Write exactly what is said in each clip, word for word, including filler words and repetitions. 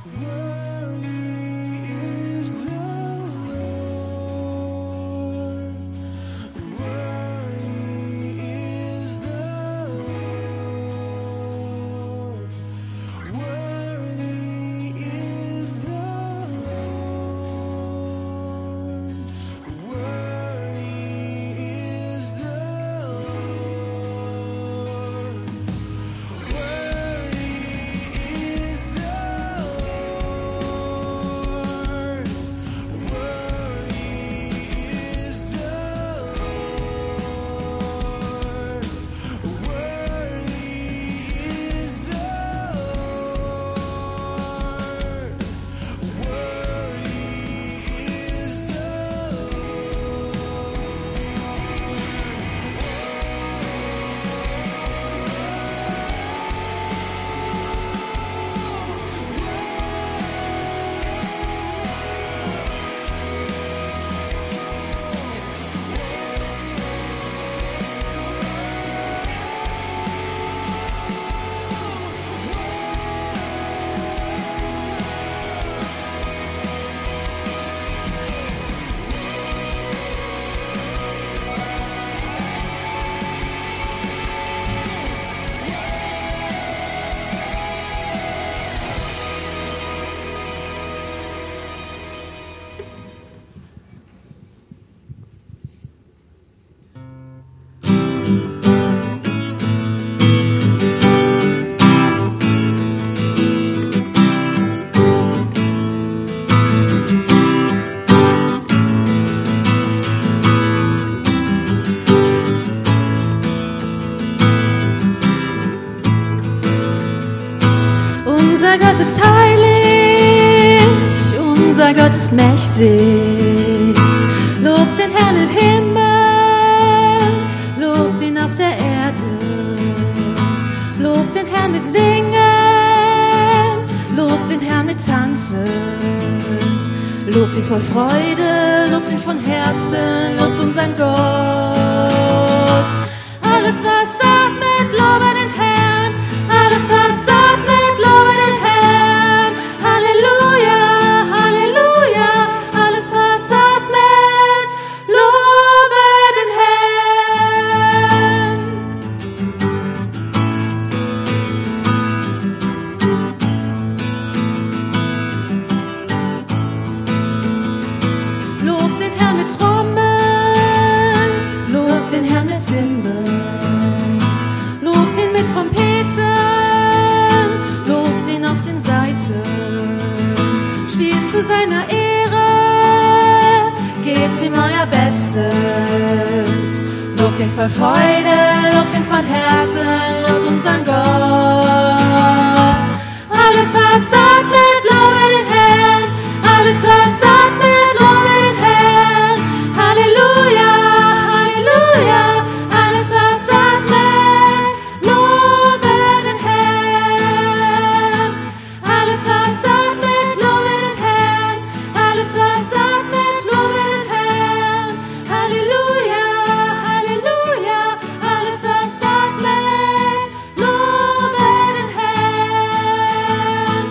Unser Gott ist heilig, unser Gott ist mächtig. Lobt den Herrn im Himmel, lobt ihn auf der Erde. Lobt den Herrn mit Singen, lobt den Herrn mit Tanzen. Lobt ihn voll Freude, lobt ihn von Herzen, lobt unseren Gott. Alles, was atmet, lobe den Herrn. Alles, was atmet, lobe den Herrn. Halleluja, Halleluja. Alles, was atmet, lobe den Herrn. Lobt den Herrn mit Trommeln, lobt den Herrn mit Zimbeln. Lobt ihn mit Trompeten, lobt ihn auf den Saiten. Spielt zu seiner Ehre, gebt ihm euer Bestes. Lobt ihn voll Freude, lobt ihn von Herzen, lobt unseren Gott. Alles, was atmet, lobe den Herrn. Alles, was atmet, lobe den Herrn. Halleluja, Halleluja. Alles, was atmet, lobe den Herrn. Alles, was atmet, lobe den Herrn. Alles, was atmet, lobe den Herrn. Halleluja, Halleluja. Alles, was atmet, lobe den Herrn.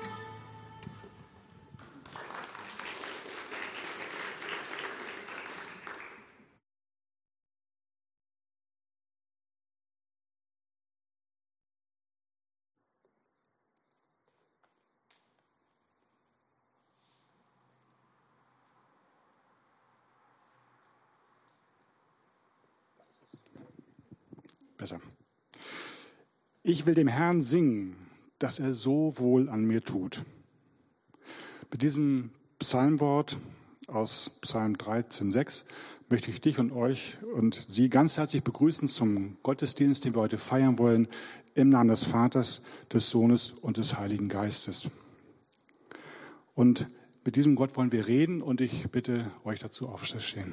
Besser. Ich will dem Herrn singen, dass er so wohl an mir tut. Mit diesem Psalmwort aus Psalm dreizehn sechs möchte ich dich und euch und Sie ganz herzlich begrüßen zum Gottesdienst, den wir heute feiern wollen, im Namen des Vaters, des Sohnes und des Heiligen Geistes. Und mit diesem Gott wollen wir reden und ich bitte euch dazu aufzustehen.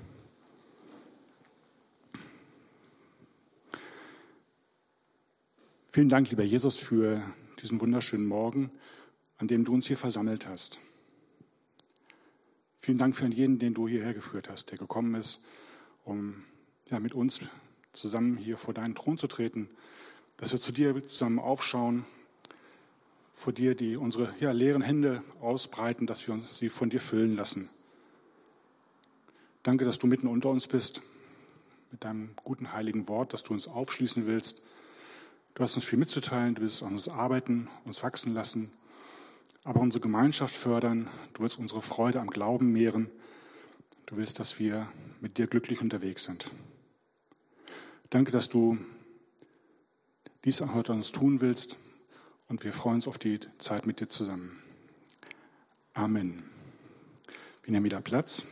Vielen Dank, lieber Jesus, für diesen wunderschönen Morgen, an dem du uns hier versammelt hast. Vielen Dank für jeden, den du hierher geführt hast, der gekommen ist, um ja, mit uns zusammen hier vor deinen Thron zu treten, dass wir zu dir zusammen aufschauen, vor dir, die unsere ja, leeren Hände ausbreiten, dass wir uns sie von dir füllen lassen. Danke, dass du mitten unter uns bist, mit deinem guten heiligen Wort, dass du uns aufschließen willst. Du hast uns viel mitzuteilen, du willst an uns arbeiten, uns wachsen lassen, aber unsere Gemeinschaft fördern. Du willst unsere Freude am Glauben mehren. Du willst, dass wir mit dir glücklich unterwegs sind. Danke, dass du dies heute an uns tun willst und wir freuen uns auf die Zeit mit dir zusammen. Amen. Wir nehmen wieder Platz.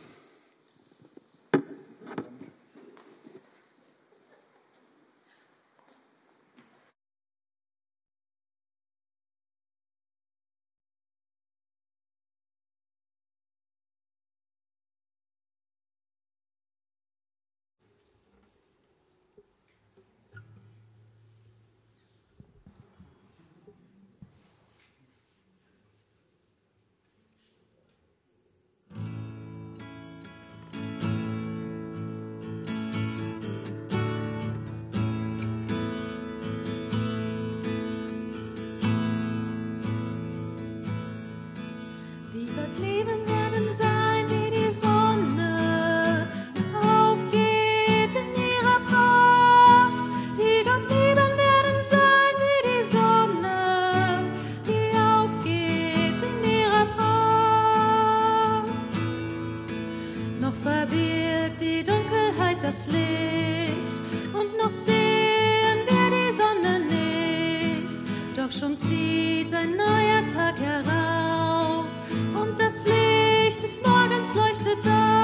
Schon zieht ein neuer Tag herauf und das Licht des Morgens leuchtet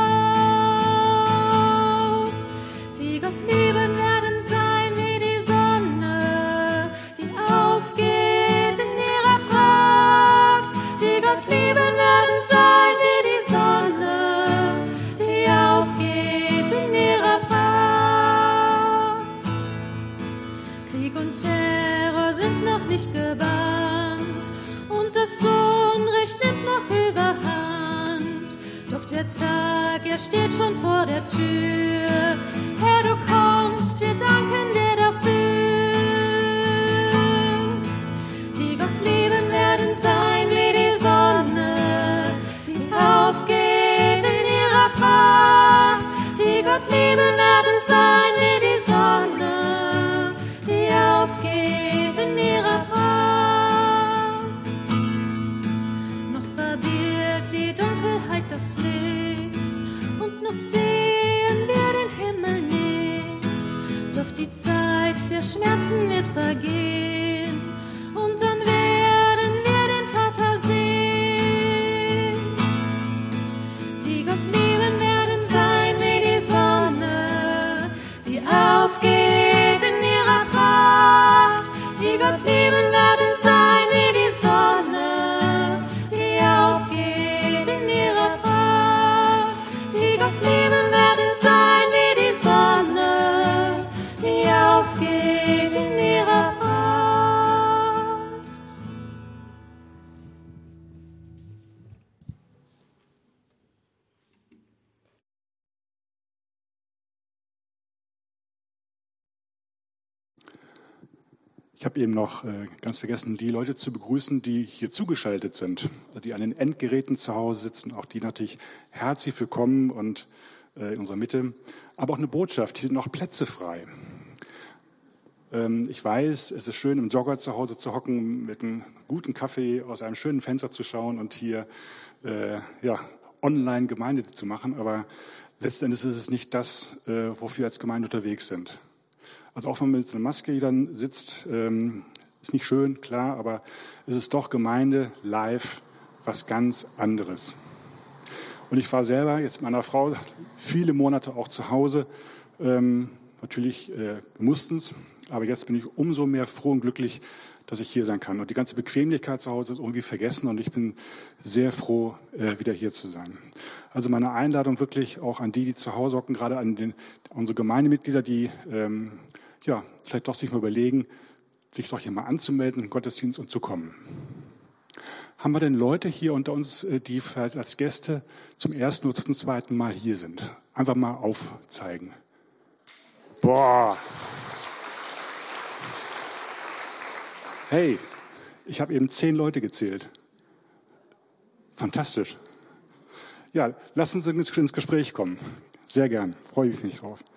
auf. Die Gott lieben werden sein wie die Sonne, die aufgeht in ihrer Pracht. Die Gott lieben werden sein wie die Sonne, die aufgeht in ihrer Pracht. Krieg und Terror sind noch nicht gebannt und das Unrecht nimmt noch Überhand. Doch der Tag, er steht schon vor der Tür. Herr, du kommst, wir danken dir dafür. Die Gott lieben werden sein wie die Sonne, die aufgeht in ihrer Pracht. Die Gott lieben werden sein wie die Sonne, die aufgeht in ihrer Pracht. Noch verbirgt die Dunkelheit das Licht und noch sehen wir den Himmel nicht. Doch die Zeit der Schmerzen wird vergehen und dann werden wir den Vater sehen. Die Gott lieben werden sein wie die Sonne, die aufgeht in ihrer Pracht. Die Gott lieben werden sein wie die Sonne, die aufgeht in ihrer Pracht. Die Gott lieben werden sein wie die Sonne, die aufgeht in ihrer Pracht. Ich habe eben noch äh, ganz vergessen, die Leute zu begrüßen, die hier zugeschaltet sind, also die an den Endgeräten zu Hause sitzen, auch die natürlich herzlich willkommen und äh, in unserer Mitte. Aber auch eine Botschaft, hier sind noch Plätze frei. Ähm, ich weiß, es ist schön, im Jogger zu Hause zu hocken, mit einem guten Kaffee aus einem schönen Fenster zu schauen und hier äh, ja, online Gemeinde zu machen. Aber letzten Endes ist es nicht das, äh, wofür wir als Gemeinde unterwegs sind. Also auch wenn man mit so einer Maske hier dann sitzt, ähm, ist nicht schön, klar, aber es ist doch Gemeinde live was ganz anderes. Und ich war selber jetzt mit meiner Frau viele Monate auch zu Hause. Ähm, natürlich äh, mussten es, aber jetzt bin ich umso mehr froh und glücklich, dass ich hier sein kann. Und die ganze Bequemlichkeit zu Hause ist irgendwie vergessen und ich bin sehr froh, äh, wieder hier zu sein. Also meine Einladung wirklich auch an die, die zu Hause hocken, gerade an den, unsere Gemeindemitglieder, die ähm, ja, vielleicht doch sich mal überlegen, sich doch hier mal anzumelden im Gottesdienst und zu kommen. Haben wir denn Leute hier unter uns, die vielleicht als Gäste zum ersten oder zum zweiten Mal hier sind? Einfach mal aufzeigen. Boah. Hey, Ich habe eben zehn Leute gezählt. Fantastisch. Ja, lassen Sie uns ins Gespräch kommen. Sehr gern, freue ich mich drauf.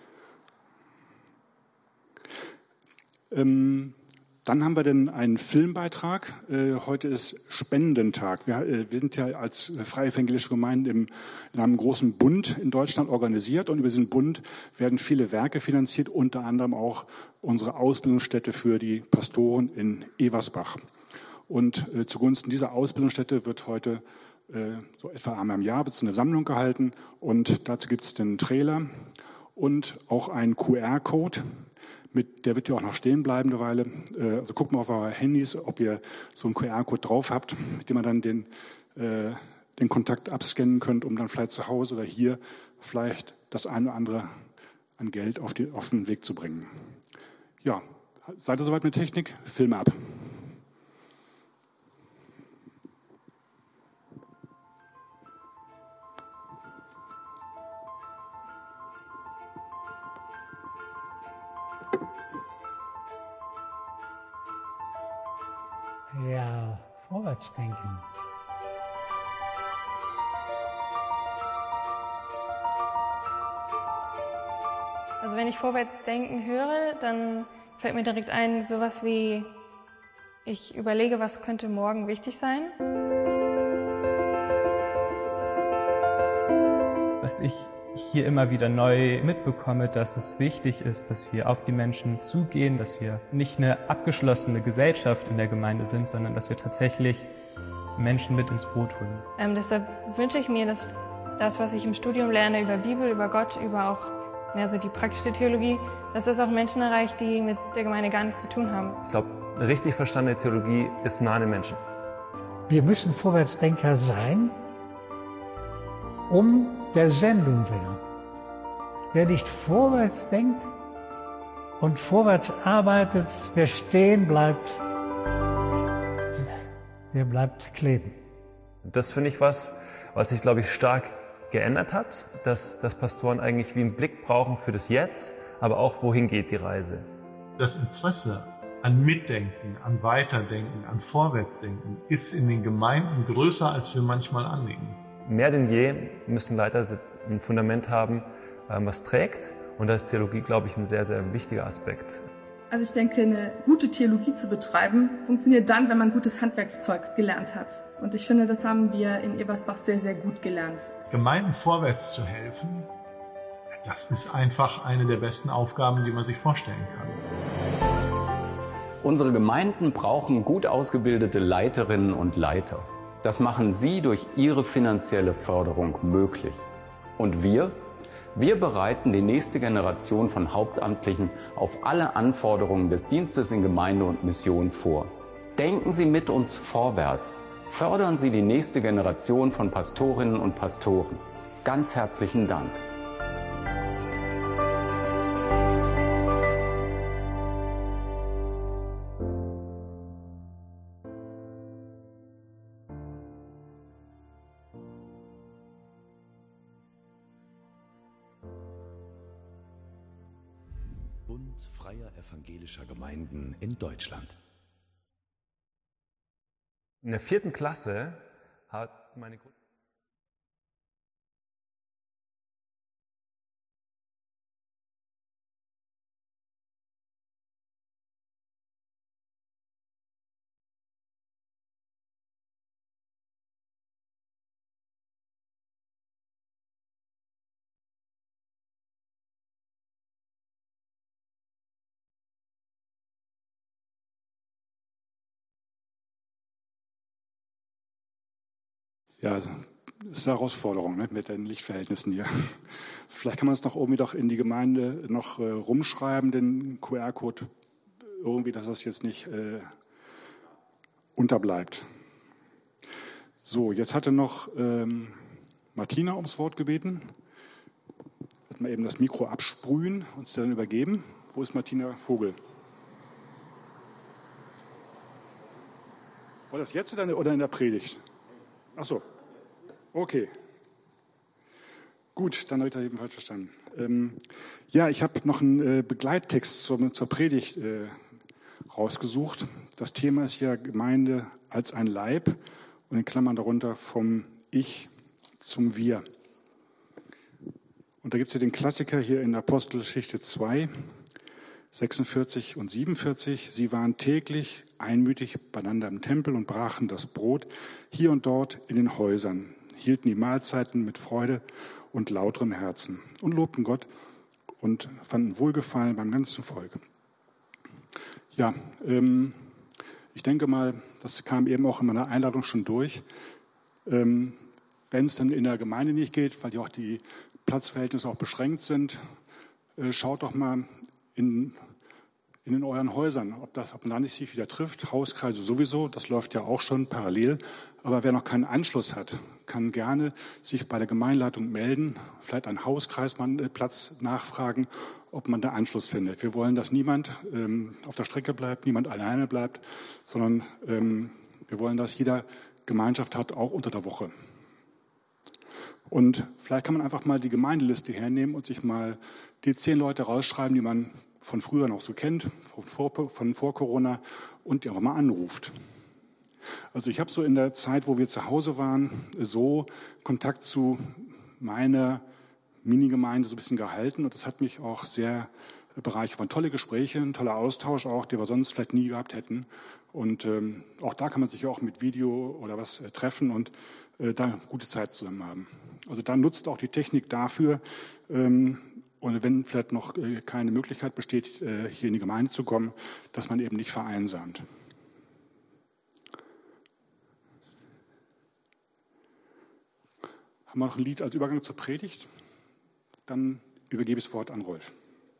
Ähm, dann haben wir dann einen Filmbeitrag. Äh, heute ist Spendentag. Wir, äh, wir sind ja als Freie Evangelische Gemeinde im, in einem großen Bund in Deutschland organisiert und über diesen Bund werden viele Werke finanziert, unter anderem auch unsere Ausbildungsstätte für die Pastoren in Eversbach. Und äh, zugunsten dieser Ausbildungsstätte wird heute äh, so etwa einmal im Jahr wird so eine Sammlung gehalten und dazu gibt es den Trailer und auch einen Q R-Code. Mit, der wird ja auch noch stehen bleiben eine Weile. Äh, also guckt mal auf eure Handys, ob ihr so einen Q R-Code drauf habt, mit dem man dann den, äh, den Kontakt abscannen könnt, um dann vielleicht zu Hause oder hier vielleicht das eine oder andere an Geld auf, die, auf den Weg zu bringen. Ja, seid ihr soweit mit Technik? Film ab. Ja, vorwärts denken. Also wenn ich vorwärts denken höre, dann fällt mir direkt ein, sowas wie, ich überlege, was könnte morgen wichtig sein. Was ich hier immer wieder neu mitbekomme, dass es wichtig ist, dass wir auf die Menschen zugehen, dass wir nicht eine abgeschlossene Gesellschaft in der Gemeinde sind, sondern dass wir tatsächlich Menschen mit ins Boot holen. Ähm, deshalb wünsche ich mir, dass das, was ich im Studium lerne über Bibel, über Gott, über auch ja, so die praktische Theologie, dass das auch Menschen erreicht, die mit der Gemeinde gar nichts zu tun haben. Ich glaube, richtig verstandene Theologie ist nah an den Menschen. Wir müssen Vorwärtsdenker sein, um der Sendung willen. Wer nicht vorwärts denkt und vorwärts arbeitet, wer stehen bleibt, der bleibt kleben. Das finde ich was, was sich, glaube ich, stark geändert hat, dass, dass Pastoren eigentlich wie einen Blick brauchen für das Jetzt, aber auch, wohin geht die Reise. Das Interesse an Mitdenken, an Weiterdenken, an Vorwärtsdenken ist in den Gemeinden größer, als wir manchmal annehmen. Mehr denn je müssen Leiter ein Fundament haben, was trägt. Und da ist Theologie, glaube ich, ein sehr, sehr wichtiger Aspekt. Also ich denke, eine gute Theologie zu betreiben, funktioniert dann, wenn man gutes Handwerkszeug gelernt hat. Und ich finde, das haben wir in Eversbach sehr, sehr gut gelernt. Gemeinden vorwärts zu helfen, das ist einfach eine der besten Aufgaben, die man sich vorstellen kann. Unsere Gemeinden brauchen gut ausgebildete Leiterinnen und Leiter. Das machen Sie durch Ihre finanzielle Förderung möglich. Und wir? Wir bereiten die nächste Generation von Hauptamtlichen auf alle Anforderungen des Dienstes in Gemeinde und Mission vor. Denken Sie mit uns vorwärts. Fördern Sie die nächste Generation von Pastorinnen und Pastoren. Ganz herzlichen Dank. Bund freier evangelischer Gemeinden in Deutschland. In der vierten Klasse hat meine Grund Ja, das ist eine Herausforderung, ne, mit den Lichtverhältnissen hier. Vielleicht kann man es noch irgendwie doch in die Gemeinde noch äh, rumschreiben, den Q R-Code, irgendwie, dass das jetzt nicht äh, unterbleibt. So, jetzt hatte noch ähm, Martina ums Wort gebeten. Wird mal eben das Mikro absprühen und es dann übergeben. Wo ist Martina Vogel? War das jetzt oder in der, oder in der Predigt? Ach so, okay. Gut, dann habe ich das eben falsch verstanden. Ähm, ja, ich habe noch einen äh, Begleittext zur, zur Predigt äh, rausgesucht. Das Thema ist ja Gemeinde als ein Leib und in Klammern darunter vom Ich zum Wir. Und da gibt es ja den Klassiker hier in Apostelgeschichte zwei, sechsundvierzig und siebenundvierzig. Sie waren täglich einmütig beieinander im Tempel und brachen das Brot hier und dort in den Häusern, hielten die Mahlzeiten mit Freude und lauterem Herzen und lobten Gott und fanden Wohlgefallen beim ganzen Volk. Ja, ähm, ich denke mal, das kam eben auch in meiner Einladung schon durch. Ähm, wenn es dann in der Gemeinde nicht geht, weil ja auch die Platzverhältnisse auch beschränkt sind, äh, schaut doch mal in, in euren Häusern, ob, das, ob man da nicht sich wieder trifft. Hauskreise sowieso, das läuft ja auch schon parallel. Aber wer noch keinen Anschluss hat, kann gerne sich bei der Gemeindeleitung melden, vielleicht einen Hauskreisplatz nachfragen, ob man da Anschluss findet. Wir wollen, dass niemand ähm, auf der Strecke bleibt, niemand alleine bleibt, sondern ähm, wir wollen, dass jeder Gemeinschaft hat, auch unter der Woche. Und vielleicht kann man einfach mal die Gemeindeliste hernehmen und sich mal die zehn Leute rausschreiben, die man von früher noch so kennt, von vor, von vor Corona, und die einfach mal anruft. Also ich habe so in der Zeit, wo wir zu Hause waren, so Kontakt zu meiner Minigemeinde so ein bisschen gehalten und das hat mich auch sehr bereichert. Waren tolle Gespräche, ein toller Austausch auch, den wir sonst vielleicht nie gehabt hätten. Und ähm, auch da kann man sich auch mit Video oder was äh, treffen und äh, da gute Zeit zusammen haben. Also da nutzt auch die Technik dafür. Ähm, und wenn vielleicht noch äh, keine Möglichkeit besteht, äh, hier in die Gemeinde zu kommen, dass man eben nicht vereinsamt. Haben wir noch ein Lied als Übergang zur Predigt? Dann übergebe ich das Wort an Rolf.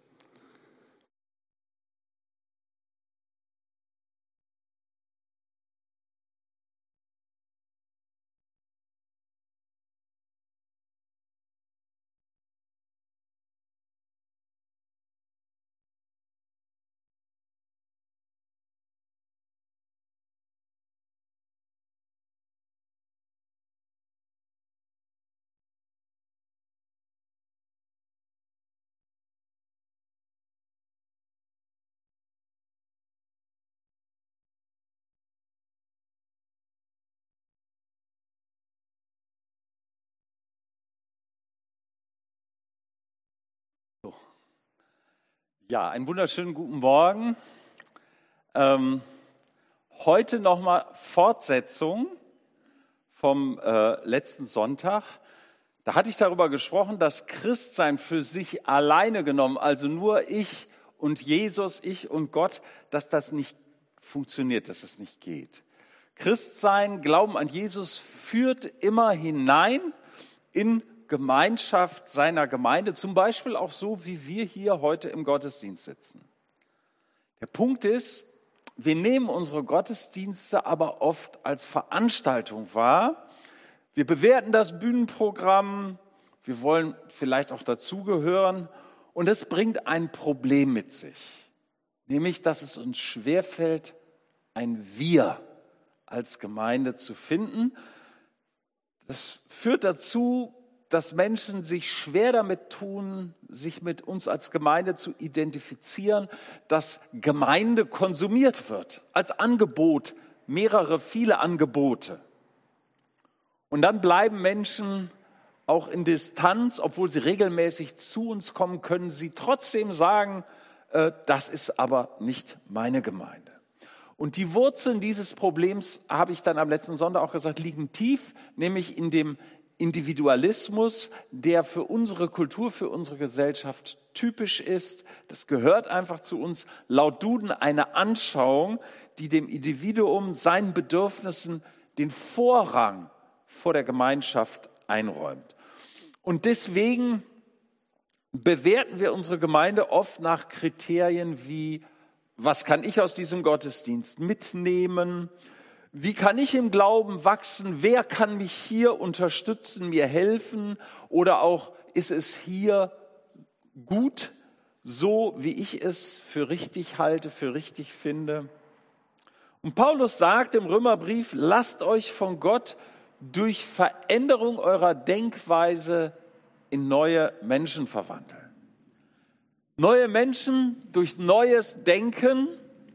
Ja, einen wunderschönen guten Morgen. Ähm, heute nochmal Fortsetzung vom äh, letzten Sonntag. Da hatte ich darüber gesprochen, dass Christsein für sich alleine genommen, also nur ich und Jesus, ich und Gott, dass das nicht funktioniert, dass es nicht geht. Christsein, Glauben an Jesus führt immer hinein in Gemeinschaft seiner Gemeinde, zum Beispiel auch so, wie wir hier heute im Gottesdienst sitzen. Der Punkt ist, wir nehmen unsere Gottesdienste aber oft als Veranstaltung wahr. Wir bewerten das Bühnenprogramm, wir wollen vielleicht auch dazugehören und es bringt ein Problem mit sich, nämlich, dass es uns schwerfällt, ein Wir als Gemeinde zu finden. Das führt dazu, dass Menschen sich schwer damit tun, sich mit uns als Gemeinde zu identifizieren, dass Gemeinde konsumiert wird, als Angebot, mehrere, viele Angebote. Und dann bleiben Menschen auch in Distanz, obwohl sie regelmäßig zu uns kommen, können sie trotzdem sagen, äh, das ist aber nicht meine Gemeinde. Und die Wurzeln dieses Problems, habe ich dann am letzten Sonntag auch gesagt, liegen tief, nämlich in dem Individualismus, der für unsere Kultur, für unsere Gesellschaft typisch ist. Das gehört einfach zu uns. Laut Duden eine Anschauung, die dem Individuum, seinen Bedürfnissen den Vorrang vor der Gemeinschaft einräumt. Und deswegen bewerten wir unsere Gemeinde oft nach Kriterien wie, was kann ich aus diesem Gottesdienst mitnehmen? Wie kann ich im Glauben wachsen? Wer kann mich hier unterstützen, mir helfen? Oder auch, ist es hier gut, so wie ich es für richtig halte, für richtig finde? Und Paulus sagt im Römerbrief, lasst euch von Gott durch Veränderung eurer Denkweise in neue Menschen verwandeln. Neue Menschen durch neues Denken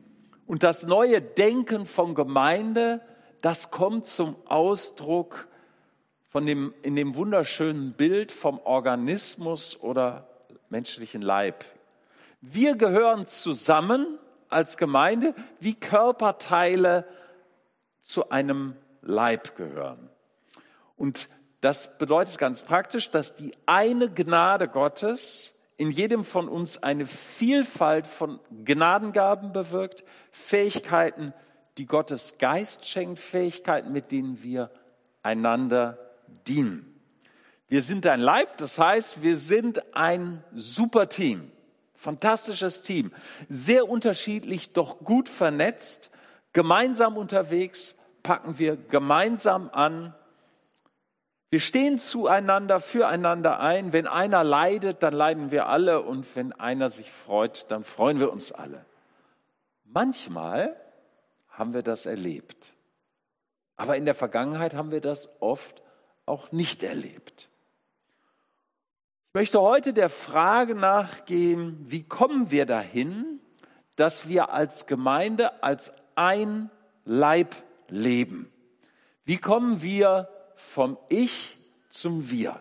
Und das neue Denken von Gemeinde, das kommt zum Ausdruck von dem, in dem wunderschönen Bild vom Organismus oder menschlichen Leib. Wir gehören zusammen als Gemeinde, wie Körperteile zu einem Leib gehören. Und das bedeutet ganz praktisch, dass die eine Gnade Gottes in jedem von uns eine Vielfalt von Gnadengaben bewirkt, Fähigkeiten, die Gottes Geist schenkt, Fähigkeiten, mit denen wir einander dienen. Wir sind ein Leib, das heißt, wir sind ein super Team, fantastisches Team, sehr unterschiedlich, doch gut vernetzt, gemeinsam unterwegs, packen wir gemeinsam an. Wir stehen zueinander, füreinander ein. Wenn einer leidet, dann leiden wir alle. Und wenn einer sich freut, dann freuen wir uns alle. Manchmal haben wir das erlebt. Aber in der Vergangenheit haben wir das oft auch nicht erlebt. Ich möchte heute der Frage nachgehen, wie kommen wir dahin, dass wir als Gemeinde, als ein Leib leben? Wie kommen wir vom Ich zum Wir?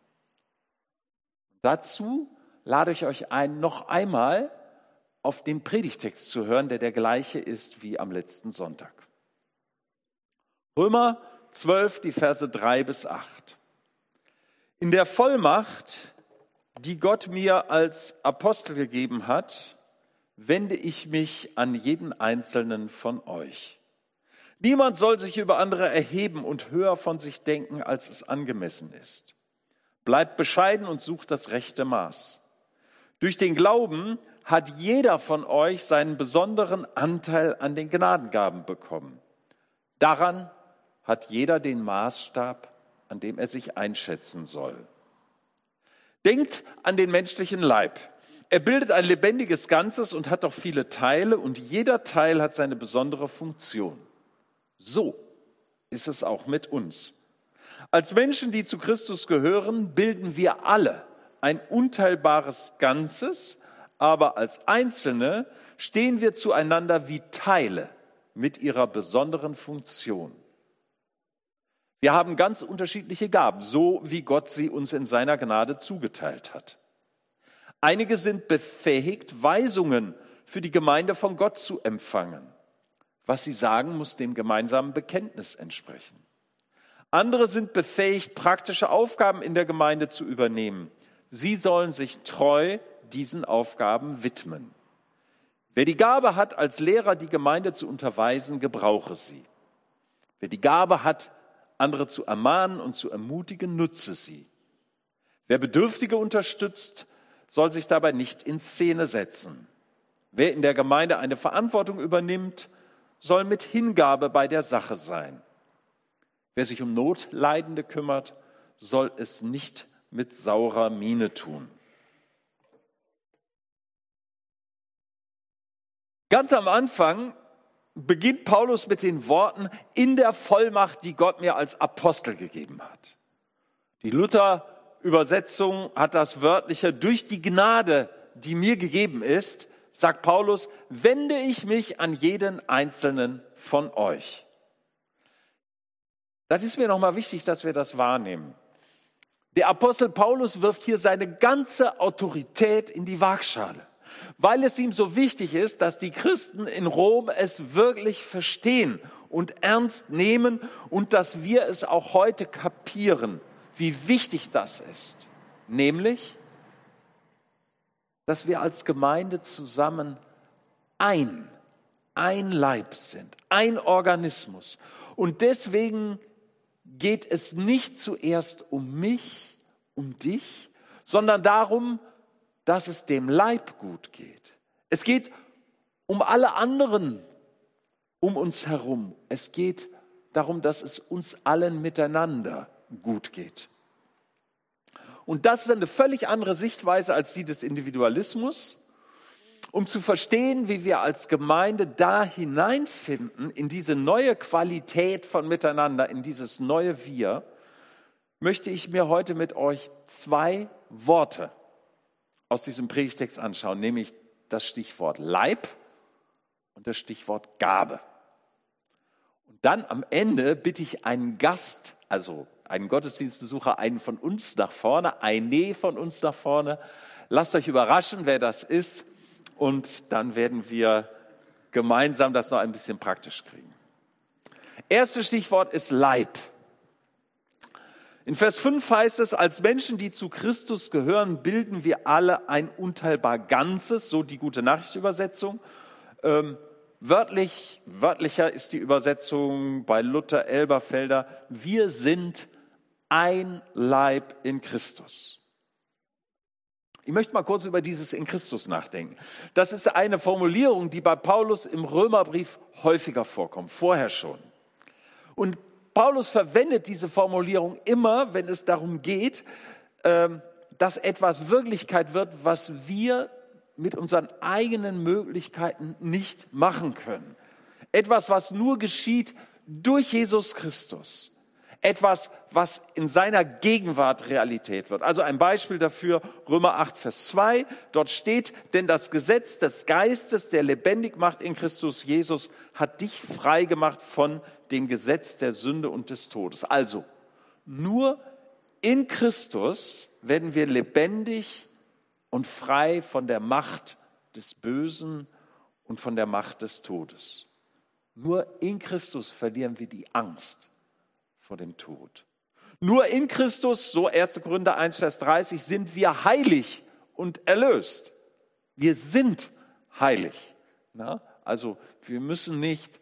Dazu lade ich euch ein, noch einmal auf den Predigtext zu hören, der der gleiche ist wie am letzten Sonntag. Römer zwölf, die Verse drei bis acht. In der Vollmacht, die Gott mir als Apostel gegeben hat, wende ich mich an jeden einzelnen von euch. Niemand soll sich über andere erheben und höher von sich denken, als es angemessen ist. Bleibt bescheiden und sucht das rechte Maß. Durch den Glauben hat jeder von euch seinen besonderen Anteil an den Gnadengaben bekommen. Daran hat jeder den Maßstab, an dem er sich einschätzen soll. Denkt an den menschlichen Leib. Er bildet ein lebendiges Ganzes und hat auch viele Teile, und jeder Teil hat seine besondere Funktion. So ist es auch mit uns. Als Menschen, die zu Christus gehören, bilden wir alle ein unteilbares Ganzes, aber als Einzelne stehen wir zueinander wie Teile mit ihrer besonderen Funktion. Wir haben ganz unterschiedliche Gaben, so wie Gott sie uns in seiner Gnade zugeteilt hat. Einige sind befähigt, Weisungen für die Gemeinde von Gott zu empfangen. Was sie sagen, muss dem gemeinsamen Bekenntnis entsprechen. Andere sind befähigt, praktische Aufgaben in der Gemeinde zu übernehmen. Sie sollen sich treu diesen Aufgaben widmen. Wer die Gabe hat, als Lehrer die Gemeinde zu unterweisen, gebrauche sie. Wer die Gabe hat, andere zu ermahnen und zu ermutigen, nutze sie. Wer Bedürftige unterstützt, soll sich dabei nicht in Szene setzen. Wer in der Gemeinde eine Verantwortung übernimmt, soll mit Hingabe bei der Sache sein. Wer sich um Notleidende kümmert, soll es nicht mit saurer Miene tun. Ganz am Anfang beginnt Paulus mit den Worten, in der Vollmacht, die Gott mir als Apostel gegeben hat. Die Luther-Übersetzung hat das wörtliche, durch die Gnade, die mir gegeben ist, sagt Paulus, wende ich mich an jeden Einzelnen von euch. Das ist mir nochmal wichtig, dass wir das wahrnehmen. Der Apostel Paulus wirft hier seine ganze Autorität in die Waagschale, weil es ihm so wichtig ist, dass die Christen in Rom es wirklich verstehen und ernst nehmen und dass wir es auch heute kapieren, wie wichtig das ist. Nämlich, dass wir als Gemeinde zusammen ein, ein Leib sind, ein Organismus. Und deswegen geht es nicht zuerst um mich, um dich, sondern darum, dass es dem Leib gut geht. Es geht um alle anderen um uns herum. Es geht darum, dass es uns allen miteinander gut geht. Und das ist eine völlig andere Sichtweise als die des Individualismus. Um zu verstehen, wie wir als Gemeinde da hineinfinden, in diese neue Qualität von Miteinander, in dieses neue Wir, möchte ich mir heute mit euch zwei Worte aus diesem Predigtext anschauen, nämlich das Stichwort Leib und das Stichwort Gabe. Und dann am Ende bitte ich einen Gast, also einen Gottesdienstbesucher, einen von uns nach vorne, eine von uns nach vorne. Lasst euch überraschen, wer das ist, und dann werden wir gemeinsam das noch ein bisschen praktisch kriegen. Erstes Stichwort ist Leib. In Vers fünf heißt es, als Menschen, die zu Christus gehören, bilden wir alle ein unteilbar Ganzes, so die Gute-Nachricht-Übersetzung. Ähm, wörtlich, wörtlicher ist die Übersetzung bei Luther, Elberfelder, wir sind ein Leib in Christus. Ich möchte mal kurz über dieses in Christus nachdenken. Das ist eine Formulierung, die bei Paulus im Römerbrief häufiger vorkommt, vorher schon. Und Paulus verwendet diese Formulierung immer, wenn es darum geht, dass etwas Wirklichkeit wird, was wir mit unseren eigenen Möglichkeiten nicht machen können. Etwas, was nur geschieht durch Jesus Christus. Etwas, was in seiner Gegenwart Realität wird. Also ein Beispiel dafür, Römer acht, Vers zwei. Dort steht, denn das Gesetz des Geistes, der lebendig macht in Christus Jesus, hat dich frei gemacht von dem Gesetz der Sünde und des Todes. Also, nur in Christus werden wir lebendig und frei von der Macht des Bösen und von der Macht des Todes. Nur in Christus verlieren wir die Angst vor dem Tod. Nur in Christus, so erster Korinther eins, Vers dreißig, sind wir heilig und erlöst. Wir sind heilig. Na? Also wir müssen nicht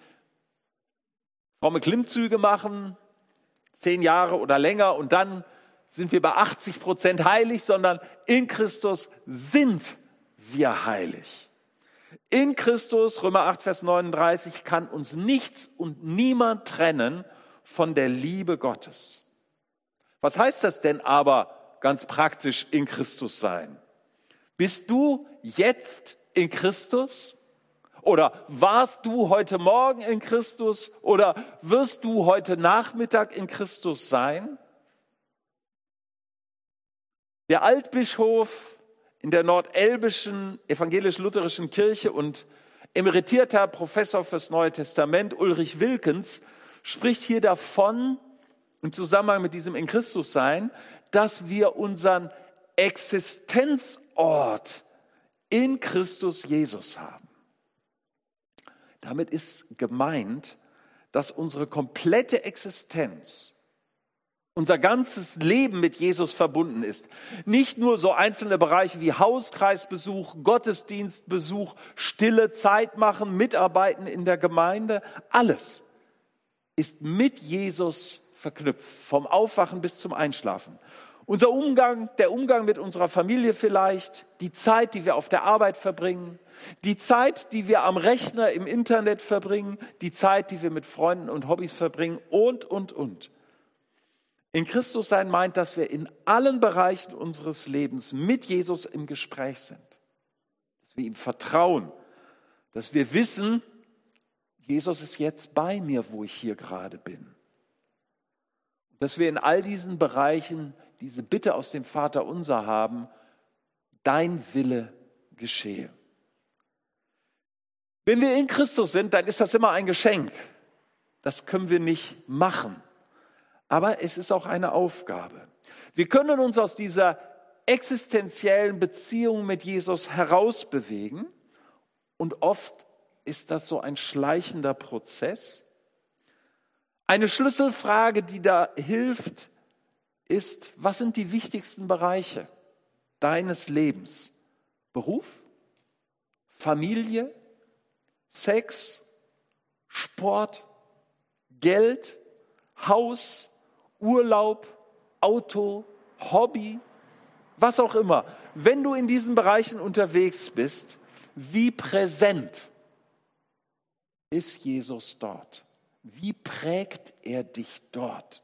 fromme Klimmzüge machen, zehn Jahre oder länger, und dann sind wir bei achtzig Prozent heilig, sondern in Christus sind wir heilig. In Christus, Römer acht, Vers neununddreißig, kann uns nichts und niemand trennen von der Liebe Gottes. Was heißt das denn aber ganz praktisch, in Christus sein? Bist du jetzt in Christus? Oder warst du heute Morgen in Christus? Oder wirst du heute Nachmittag in Christus sein? Der Altbischof in der nordelbischen evangelisch-lutherischen Kirche und emeritierter Professor fürs Neue Testament, Ulrich Wilkens, spricht hier davon, im Zusammenhang mit diesem in Christus sein, dass wir unseren Existenzort in Christus Jesus haben. Damit ist gemeint, dass unsere komplette Existenz, unser ganzes Leben mit Jesus verbunden ist. Nicht nur so einzelne Bereiche wie Hauskreisbesuch, Gottesdienstbesuch, stille Zeit machen, Mitarbeiten in der Gemeinde, alles ist mit Jesus verknüpft, vom Aufwachen bis zum Einschlafen. Unser Umgang, der Umgang mit unserer Familie vielleicht, die Zeit, die wir auf der Arbeit verbringen, die Zeit, die wir am Rechner im Internet verbringen, die Zeit, die wir mit Freunden und Hobbys verbringen und, und, und. In Christus sein meint, dass wir in allen Bereichen unseres Lebens mit Jesus im Gespräch sind, dass wir ihm vertrauen, dass wir wissen, Jesus ist jetzt bei mir, wo ich hier gerade bin. Dass wir in all diesen Bereichen diese Bitte aus dem Vaterunser haben, dein Wille geschehe. Wenn wir in Christus sind, dann ist das immer ein Geschenk. Das können wir nicht machen. Aber es ist auch eine Aufgabe. Wir können uns aus dieser existenziellen Beziehung mit Jesus herausbewegen, und oft ist das so ein schleichender Prozess. Eine Schlüsselfrage, die da hilft, ist, was sind die wichtigsten Bereiche deines Lebens? Beruf, Familie, Sex, Sport, Geld, Haus, Urlaub, Auto, Hobby, was auch immer. Wenn du in diesen Bereichen unterwegs bist, wie präsent ist Jesus dort? Wie prägt er dich dort?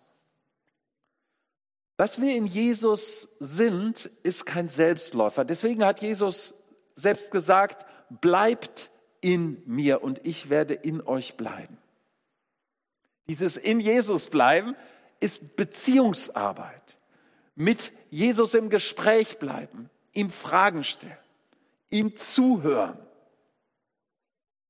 Dass wir in Jesus sind, ist kein Selbstläufer. Deswegen hat Jesus selbst gesagt, bleibt in mir und ich werde in euch bleiben. Dieses in Jesus bleiben ist Beziehungsarbeit. Mit Jesus im Gespräch bleiben, ihm Fragen stellen, ihm zuhören.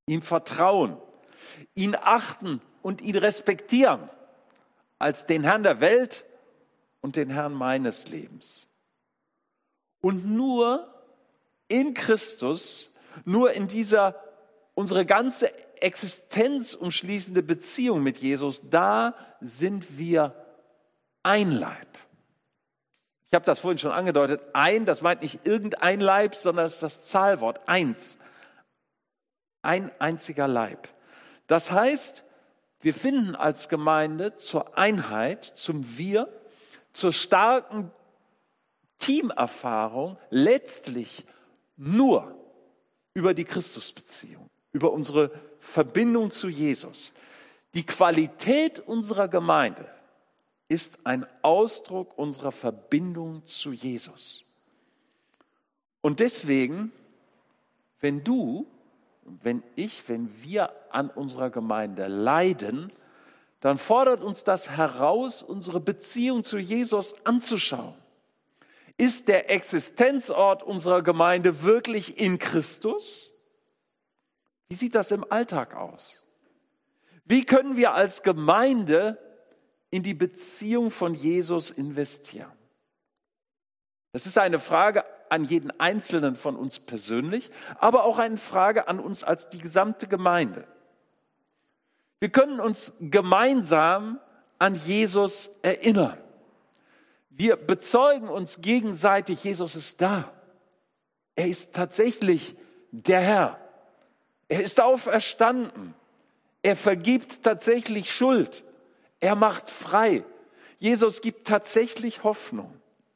ihm vertrauen, ihn achten und ihn respektieren als den Herrn der Welt und den Herrn meines Lebens. Und nur in Christus, nur in dieser unsere ganze Existenz umschließende Beziehung mit Jesus, da sind wir ein Leib. Ich habe das vorhin schon angedeutet. Ein, das meint nicht irgendein Leib, sondern es ist das Zahlwort eins. Ein einziger Leib. Das heißt, wir finden als Gemeinde zur Einheit, zum Wir, zur starken Teamerfahrung letztlich nur über die Christusbeziehung, über unsere Verbindung zu Jesus. Die Qualität unserer Gemeinde ist ein Ausdruck unserer Verbindung zu Jesus. Und deswegen, wenn du, wenn ich, wenn wir an unserer Gemeinde leiden, dann fordert uns das heraus, unsere Beziehung zu Jesus anzuschauen. Ist der Existenzort unserer Gemeinde wirklich in Christus? Wie sieht das im Alltag aus? Wie können wir als Gemeinde in die Beziehung von Jesus investieren? Das ist eine Frage an jeden Einzelnen von uns persönlich, aber auch eine Frage an uns als die gesamte Gemeinde. Wir können uns gemeinsam an Jesus erinnern. Wir bezeugen uns gegenseitig, Jesus ist da. Er ist tatsächlich der Herr. Er ist auferstanden. Er vergibt tatsächlich Schuld. Er macht frei. Jesus gibt tatsächlich Hoffnung.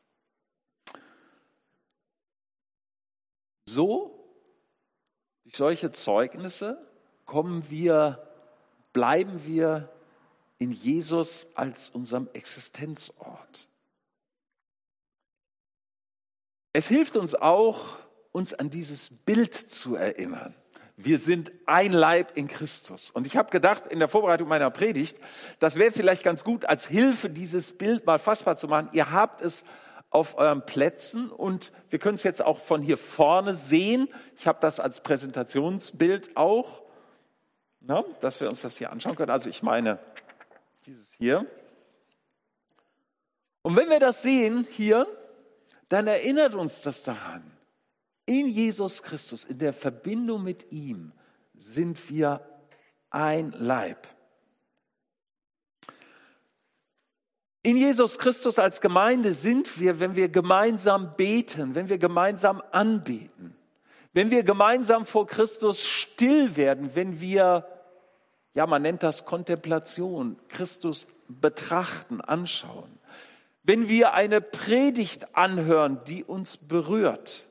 So, durch solche Zeugnisse kommen wir, bleiben wir in Jesus als unserem Existenzort. Es hilft uns auch, uns an dieses Bild zu erinnern. Wir sind ein Leib in Christus. Und ich habe gedacht, in der Vorbereitung meiner Predigt, das wäre vielleicht ganz gut, als Hilfe dieses Bild mal fassbar zu machen. Ihr habt es auf euren Plätzen und wir können es jetzt auch von hier vorne sehen. Ich habe das als Präsentationsbild auch, na, dass wir uns das hier anschauen können. Also ich meine dieses hier. Und wenn wir das sehen hier, dann erinnert uns das daran. In Jesus Christus, in der Verbindung mit ihm, sind wir ein Leib. In Jesus Christus als Gemeinde sind wir, wenn wir gemeinsam beten, wenn wir gemeinsam anbeten, wenn wir gemeinsam vor Christus still werden, wenn wir, ja, man nennt das Kontemplation, Christus betrachten, anschauen, wenn wir eine Predigt anhören, die uns berührt.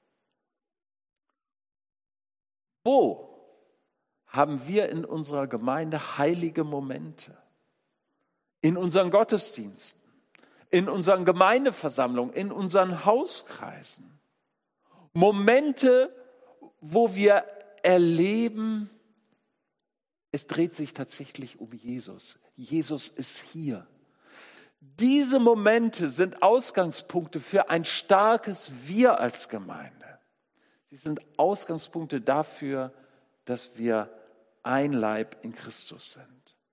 Wo haben wir in unserer Gemeinde heilige Momente? In unseren Gottesdiensten, in unseren Gemeindeversammlungen, in unseren Hauskreisen. Momente, wo wir erleben, es dreht sich tatsächlich um Jesus. Jesus ist hier. Diese Momente sind Ausgangspunkte für ein starkes Wir als Gemeinde. Sie sind Ausgangspunkte dafür, dass wir ein Leib in Christus sind.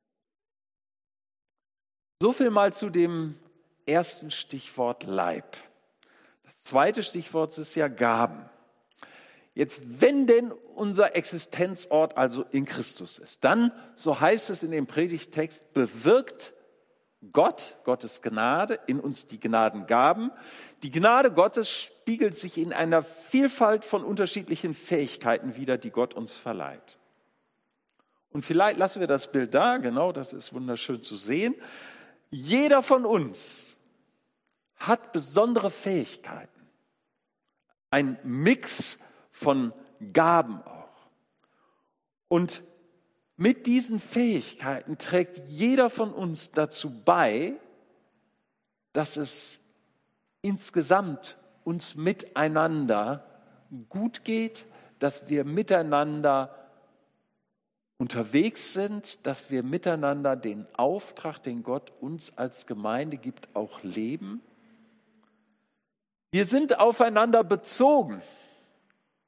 So viel mal zu dem ersten Stichwort Leib. Das zweite Stichwort ist ja Gaben. Jetzt, wenn denn unser Existenzort also in Christus ist, dann, so heißt es in dem Predigttext, bewirkt Gott, Gottes Gnade, in uns die Gnadengaben. Die Gnade Gottes spiegelt sich in einer Vielfalt von unterschiedlichen Fähigkeiten wider, die Gott uns verleiht. Und vielleicht lassen wir das Bild da, genau, das ist wunderschön zu sehen. Jeder von uns hat besondere Fähigkeiten. Ein Mix von Gaben auch. Und mit diesen Fähigkeiten trägt jeder von uns dazu bei, dass es insgesamt uns miteinander gut geht, dass wir miteinander unterwegs sind, dass wir miteinander den Auftrag, den Gott uns als Gemeinde gibt, auch leben. Wir sind aufeinander bezogen.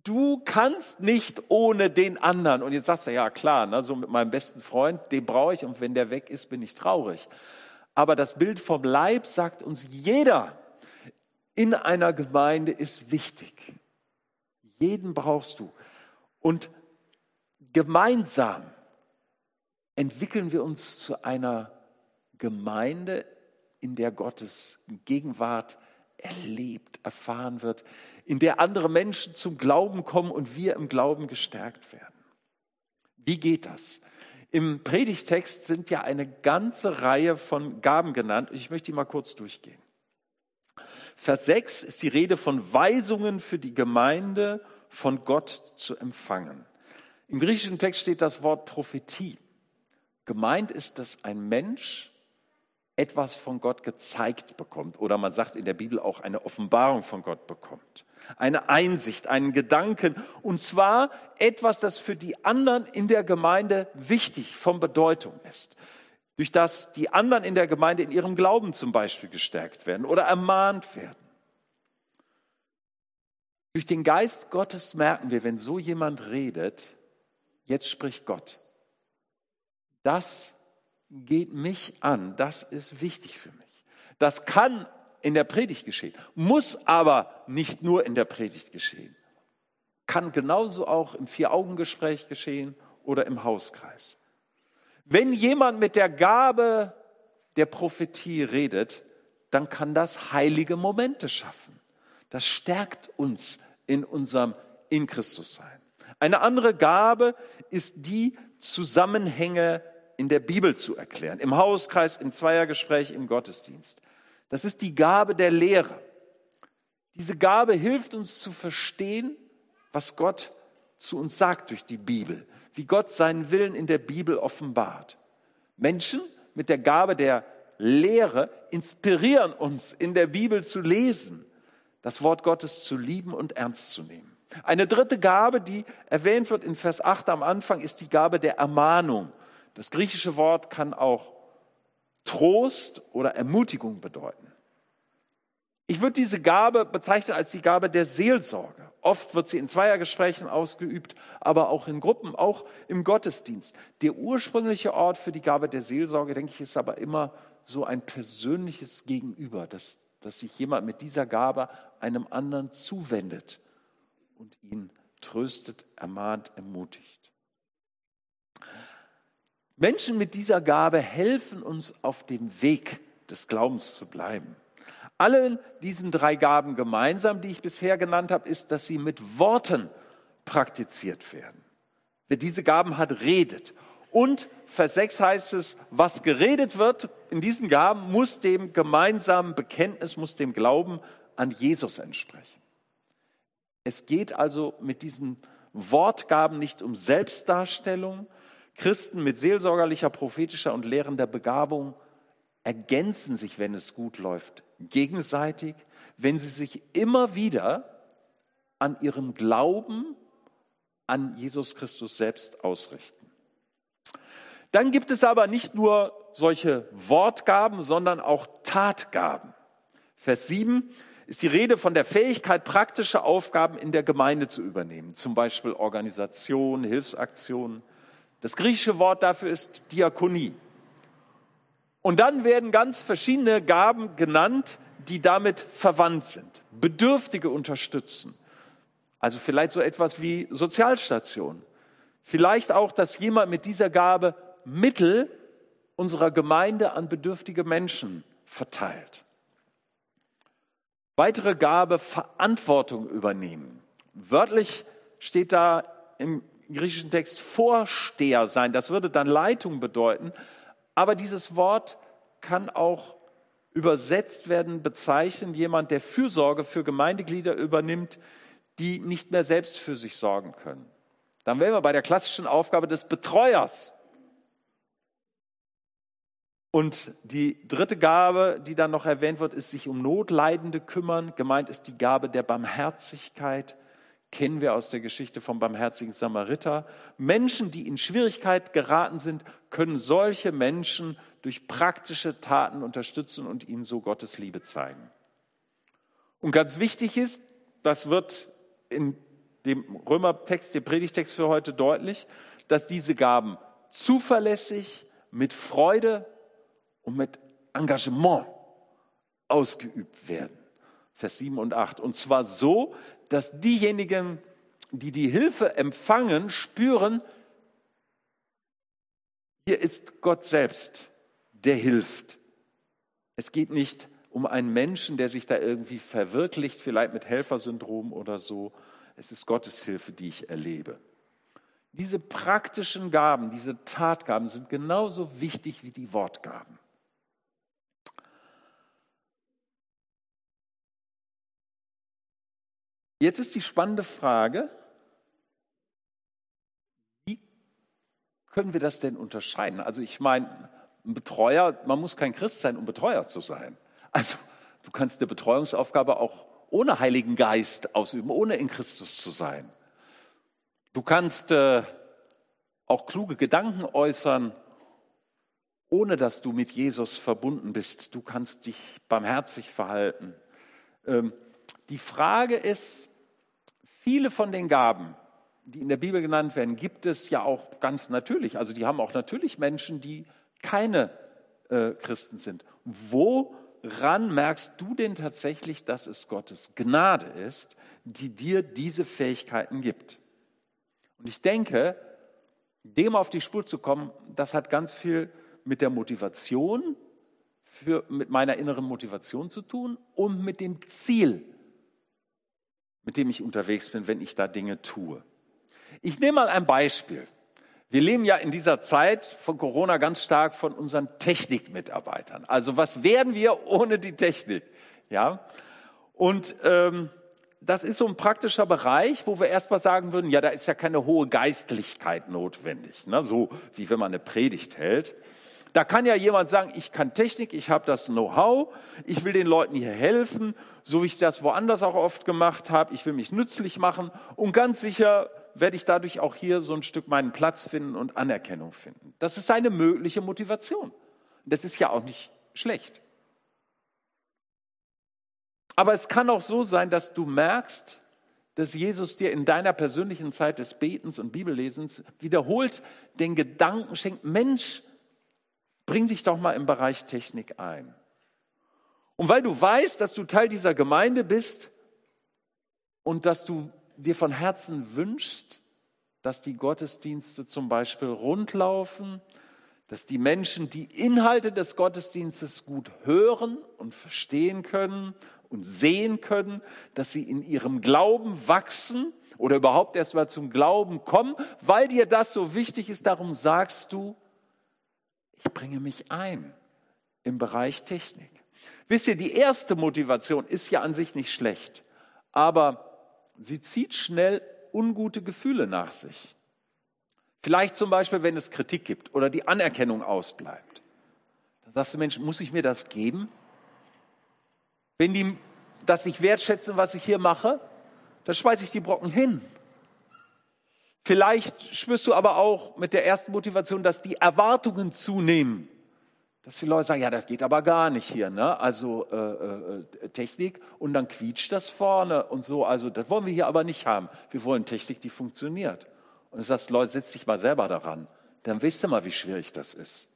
du kannst nicht ohne den anderen. Und jetzt sagst du, ja klar, ne, so mit meinem besten Freund, den brauche ich und wenn der weg ist, bin ich traurig. Aber das Bild vom Leib sagt uns, jeder in einer Gemeinde ist wichtig. Jeden brauchst du. Und gemeinsam entwickeln wir uns zu einer Gemeinde, in der Gottes Gegenwart erlebt, erfahren wird, in der andere Menschen zum Glauben kommen und wir im Glauben gestärkt werden. Wie geht das? Im Predigtext sind ja eine ganze Reihe von Gaben genannt. Ich möchte die mal kurz durchgehen. Vers sechs ist die Rede von Weisungen für die Gemeinde von Gott zu empfangen. Im griechischen Text steht das Wort Prophetie. Gemeint ist, dass ein Mensch etwas von Gott gezeigt bekommt oder man sagt in der Bibel auch eine Offenbarung von Gott bekommt. Eine Einsicht, einen Gedanken und zwar etwas, das für die anderen in der Gemeinde wichtig, von Bedeutung ist. Durch das die anderen in der Gemeinde in ihrem Glauben zum Beispiel gestärkt werden oder ermahnt werden. Durch den Geist Gottes merken wir, wenn so jemand redet, jetzt spricht Gott. Das geht mich an, das ist wichtig für mich. Das kann in der Predigt geschehen, muss aber nicht nur in der Predigt geschehen. Kann genauso auch im Vier-Augen-Gespräch geschehen oder im Hauskreis. Wenn jemand mit der Gabe der Prophetie redet, dann kann das heilige Momente schaffen. Das stärkt uns in unserem in Christus sein. Eine andere Gabe ist die, Zusammenhänge in der Bibel zu erklären, im Hauskreis, im Zweiergespräch, im Gottesdienst. Das ist die Gabe der Lehre. Diese Gabe hilft uns zu verstehen, was Gott zu uns sagt durch die Bibel, wie Gott seinen Willen in der Bibel offenbart. Menschen mit der Gabe der Lehre inspirieren uns, in der Bibel zu lesen, das Wort Gottes zu lieben und ernst zu nehmen. Eine dritte Gabe, die erwähnt wird in Vers acht am Anfang, ist die Gabe der Ermahnung. Das griechische Wort kann auch Trost oder Ermutigung bedeuten. Ich würde diese Gabe bezeichnen als die Gabe der Seelsorge. Oft wird sie in Zweiergesprächen ausgeübt, aber auch in Gruppen, auch im Gottesdienst. Der ursprüngliche Ort für die Gabe der Seelsorge, denke ich, ist aber immer so ein persönliches Gegenüber, dass, dass sich jemand mit dieser Gabe einem anderen zuwendet und ihn tröstet, ermahnt, ermutigt. Menschen mit dieser Gabe helfen uns auf dem Weg des Glaubens zu bleiben. Allen diesen drei Gaben gemeinsam, die ich bisher genannt habe, ist, dass sie mit Worten praktiziert werden. Wer diese Gaben hat, redet. Und Vers sechs heißt es, was geredet wird in diesen Gaben, muss dem gemeinsamen Bekenntnis, muss dem Glauben an Jesus entsprechen. Es geht also mit diesen Wortgaben nicht um Selbstdarstellung. Christen mit seelsorgerlicher, prophetischer und lehrender Begabung ergänzen sich, wenn es gut läuft, gegenseitig, wenn sie sich immer wieder an ihrem Glauben an Jesus Christus selbst ausrichten. Dann gibt es aber nicht nur solche Wortgaben, sondern auch Tatgaben. Vers sieben ist die Rede von der Fähigkeit, praktische Aufgaben in der Gemeinde zu übernehmen, zum Beispiel Organisation, Hilfsaktionen. Das griechische Wort dafür ist Diakonie. Und dann werden ganz verschiedene Gaben genannt, die damit verwandt sind. Bedürftige unterstützen. Also vielleicht so etwas wie Sozialstation. Vielleicht auch, dass jemand mit dieser Gabe Mittel unserer Gemeinde an bedürftige Menschen verteilt. Weitere Gabe, Verantwortung übernehmen. Wörtlich steht da im griechischen Text Vorsteher sein. Das würde dann Leitung bedeuten. Aber dieses Wort kann auch übersetzt werden, bezeichnen jemand, der Fürsorge für Gemeindeglieder übernimmt, die nicht mehr selbst für sich sorgen können. Dann wären wir bei der klassischen Aufgabe des Betreuers. Und die dritte Gabe, die dann noch erwähnt wird, ist sich um Notleidende kümmern. Gemeint ist die Gabe der Barmherzigkeit. Kennen wir aus der Geschichte vom barmherzigen Samariter. Menschen, die in Schwierigkeit geraten sind, können solche Menschen durch praktische Taten unterstützen und ihnen so Gottes Liebe zeigen. Und ganz wichtig ist, das wird in dem Römertext, dem Predigtext für heute deutlich, dass diese Gaben zuverlässig, mit Freude und mit Engagement ausgeübt werden. Vers sieben und acht. Und zwar so, dass diejenigen, die die Hilfe empfangen, spüren, hier ist Gott selbst, der hilft. Es geht nicht um einen Menschen, der sich da irgendwie verwirklicht, vielleicht mit Helfersyndrom oder so. Es ist Gottes Hilfe, die ich erlebe. Diese praktischen Gaben, diese Tatgaben sind genauso wichtig wie die Wortgaben. Jetzt ist die spannende Frage, wie können wir das denn unterscheiden? Also ich meine, ein Betreuer, man muss kein Christ sein, um Betreuer zu sein. Also du kannst eine Betreuungsaufgabe auch ohne Heiligen Geist ausüben, ohne in Christus zu sein. Du kannst äh, auch kluge Gedanken äußern, ohne dass du mit Jesus verbunden bist. Du kannst dich barmherzig verhalten. Ähm, die Frage ist, viele von den Gaben, die in der Bibel genannt werden, gibt es ja auch ganz natürlich. Also die haben auch natürlich Menschen, die keine äh, Christen sind. Woran merkst du denn tatsächlich, dass es Gottes Gnade ist, die dir diese Fähigkeiten gibt? Und ich denke, dem auf die Spur zu kommen, das hat ganz viel mit der Motivation, für, mit meiner inneren Motivation zu tun und mit dem Ziel, mit dem ich unterwegs bin, wenn ich da Dinge tue. Ich nehme mal ein Beispiel. Wir leben ja in dieser Zeit von Corona ganz stark von unseren Technikmitarbeitern. Also was wären wir ohne die Technik? Ja? Und ähm, das ist so ein praktischer Bereich, wo wir erstmal sagen würden, ja, da ist ja keine hohe Geistlichkeit notwendig, ne? So wie wenn man eine Predigt hält. Da kann ja jemand sagen, ich kann Technik, ich habe das Know-how, ich will den Leuten hier helfen, so wie ich das woanders auch oft gemacht habe, ich will mich nützlich machen und ganz sicher werde ich dadurch auch hier so ein Stück meinen Platz finden und Anerkennung finden. Das ist eine mögliche Motivation. Das ist ja auch nicht schlecht. Aber es kann auch so sein, dass du merkst, dass Jesus dir in deiner persönlichen Zeit des Betens und Bibellesens wiederholt den Gedanken schenkt, Mensch, bring dich doch mal im Bereich Technik ein. Und weil du weißt, dass du Teil dieser Gemeinde bist und dass du dir von Herzen wünschst, dass die Gottesdienste zum Beispiel rundlaufen, dass die Menschen die Inhalte des Gottesdienstes gut hören und verstehen können und sehen können, dass sie in ihrem Glauben wachsen oder überhaupt erst mal zum Glauben kommen, weil dir das so wichtig ist, darum sagst du, ich bringe mich ein im Bereich Technik. Wisst ihr, die erste Motivation ist ja an sich nicht schlecht, aber sie zieht schnell ungute Gefühle nach sich. Vielleicht zum Beispiel, wenn es Kritik gibt oder die Anerkennung ausbleibt. Dann sagst du, Mensch, muss ich mir das geben? Wenn die das nicht wertschätzen, was ich hier mache, dann schmeiße ich die Brocken hin. Vielleicht spürst du aber auch mit der ersten Motivation, dass die Erwartungen zunehmen. Dass die Leute sagen, ja, das geht aber gar nicht hier, ne? Also äh, äh, Technik und dann quietscht das vorne und so. Also das wollen wir hier aber nicht haben. Wir wollen Technik, die funktioniert. Und du sagst, Leute, setz dich mal selber daran. Dann weißt du mal, wie schwierig das ist.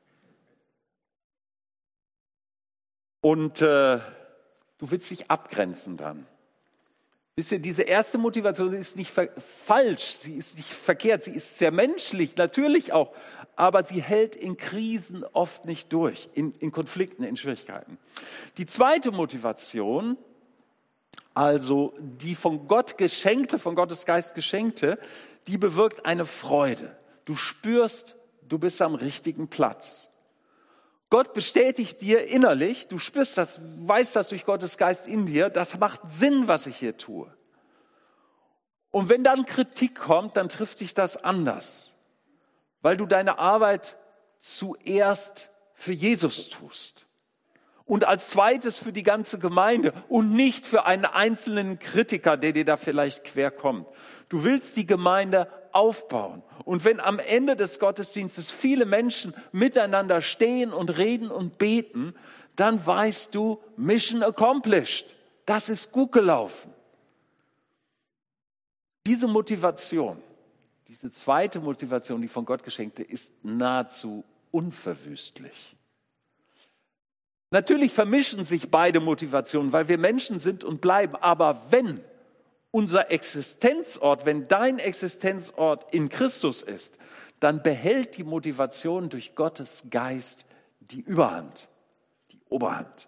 Und äh, du willst dich abgrenzen dann. Wisst ihr, diese erste Motivation ist nicht falsch, sie ist nicht verkehrt, sie ist sehr menschlich, natürlich auch, aber sie hält in Krisen oft nicht durch, in, in Konflikten, in Schwierigkeiten. Die zweite Motivation, also die von Gott geschenkte, von Gottes Geist geschenkte, die bewirkt eine Freude. Du spürst, du bist am richtigen Platz. Gott bestätigt dir innerlich, du spürst das, weißt das durch Gottes Geist in dir, das macht Sinn, was ich hier tue. Und wenn dann Kritik kommt, dann trifft dich das anders, weil du deine Arbeit zuerst für Jesus tust und als zweites für die ganze Gemeinde und nicht für einen einzelnen Kritiker, der dir da vielleicht quer kommt. Du willst die Gemeinde aufbauen. Und wenn am Ende des Gottesdienstes viele Menschen miteinander stehen und reden und beten, dann weißt du, Mission accomplished. Das ist gut gelaufen. Diese Motivation, diese zweite Motivation, die von Gott geschenkte, ist nahezu unverwüstlich. Natürlich vermischen sich beide Motivationen, weil wir Menschen sind und bleiben. Aber wenn unser Existenzort, wenn dein Existenzort in Christus ist, dann behält die Motivation durch Gottes Geist die Überhand, die Oberhand.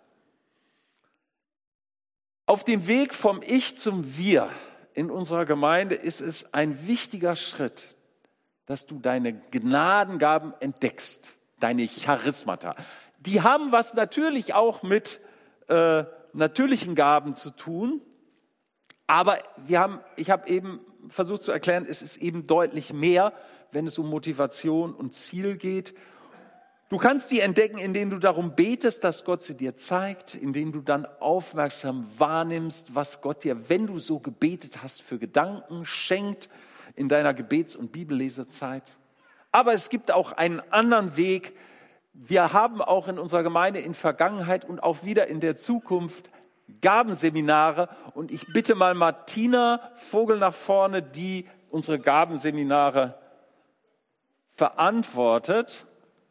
Auf dem Weg vom Ich zum Wir in unserer Gemeinde ist es ein wichtiger Schritt, dass du deine Gnadengaben entdeckst, deine Charismata. Die haben was natürlich auch mit äh, natürlichen Gaben zu tun, aber wir haben, ich habe eben versucht zu erklären, es ist eben deutlich mehr, wenn es um Motivation und Ziel geht. Du kannst die entdecken, indem du darum betest, dass Gott sie dir zeigt, indem du dann aufmerksam wahrnimmst, was Gott dir, wenn du so gebetet hast, für Gedanken schenkt in deiner Gebets- und Bibellesezeit. Aber es gibt auch einen anderen Weg. Wir haben auch in unserer Gemeinde in Vergangenheit und auch wieder in der Zukunft Gabenseminare. Und ich bitte mal Martina Vogel nach vorne, die unsere Gabenseminare verantwortet.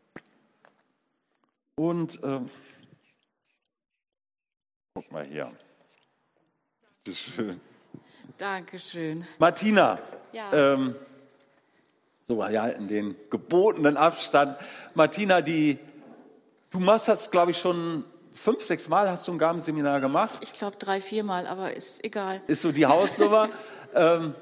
Und äh, guck mal hier. Das ist schön. Dankeschön. Martina, ja. ähm, so ja, in den gebotenen Abstand. Martina, die, du machst das, glaube ich, schon fünf, sechs Mal hast du ein Gabenseminar gemacht. Ich glaube drei, vier Mal, aber ist egal. Ist so die Hausnummer. ähm,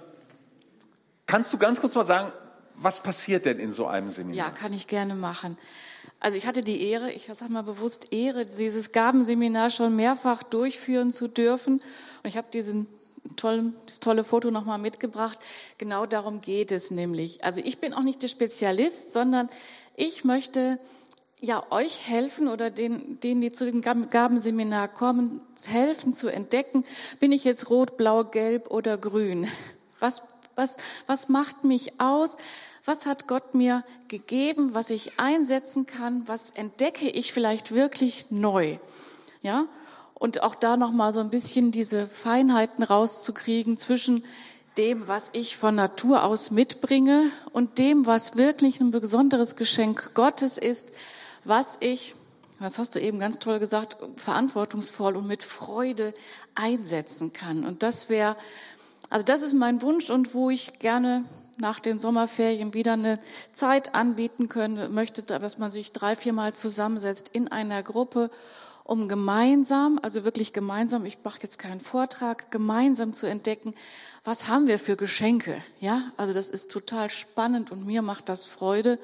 kannst du ganz kurz mal sagen, was passiert denn in so einem Seminar? Ja, kann ich gerne machen. Also ich hatte die Ehre, ich sage mal bewusst Ehre, dieses Gabenseminar schon mehrfach durchführen zu dürfen. Und ich habe diesen tollen, das tolle Foto nochmal mitgebracht. Genau darum geht es nämlich. Also ich bin auch nicht der Spezialist, sondern ich möchte ja euch helfen oder den, denen, die zu dem Gabenseminar kommen, helfen zu entdecken, bin ich jetzt rot, blau, gelb oder grün? Was, was, was macht mich aus? Was hat Gott mir gegeben, was ich einsetzen kann? Was entdecke ich vielleicht wirklich neu? Ja? Und auch da nochmal so ein bisschen diese Feinheiten rauszukriegen zwischen dem, was ich von Natur aus mitbringe und dem, was wirklich ein besonderes Geschenk Gottes ist, was ich, das hast du eben ganz toll gesagt, verantwortungsvoll und mit Freude einsetzen kann. Und das wäre, also das ist mein Wunsch und wo ich gerne nach den Sommerferien wieder eine Zeit anbieten können, möchte, dass man sich drei, viermal zusammensetzt in einer Gruppe, um gemeinsam, also wirklich gemeinsam, ich mache jetzt keinen Vortrag, gemeinsam zu entdecken, was haben wir für Geschenke, ja? Also das ist total spannend und mir macht das Freude.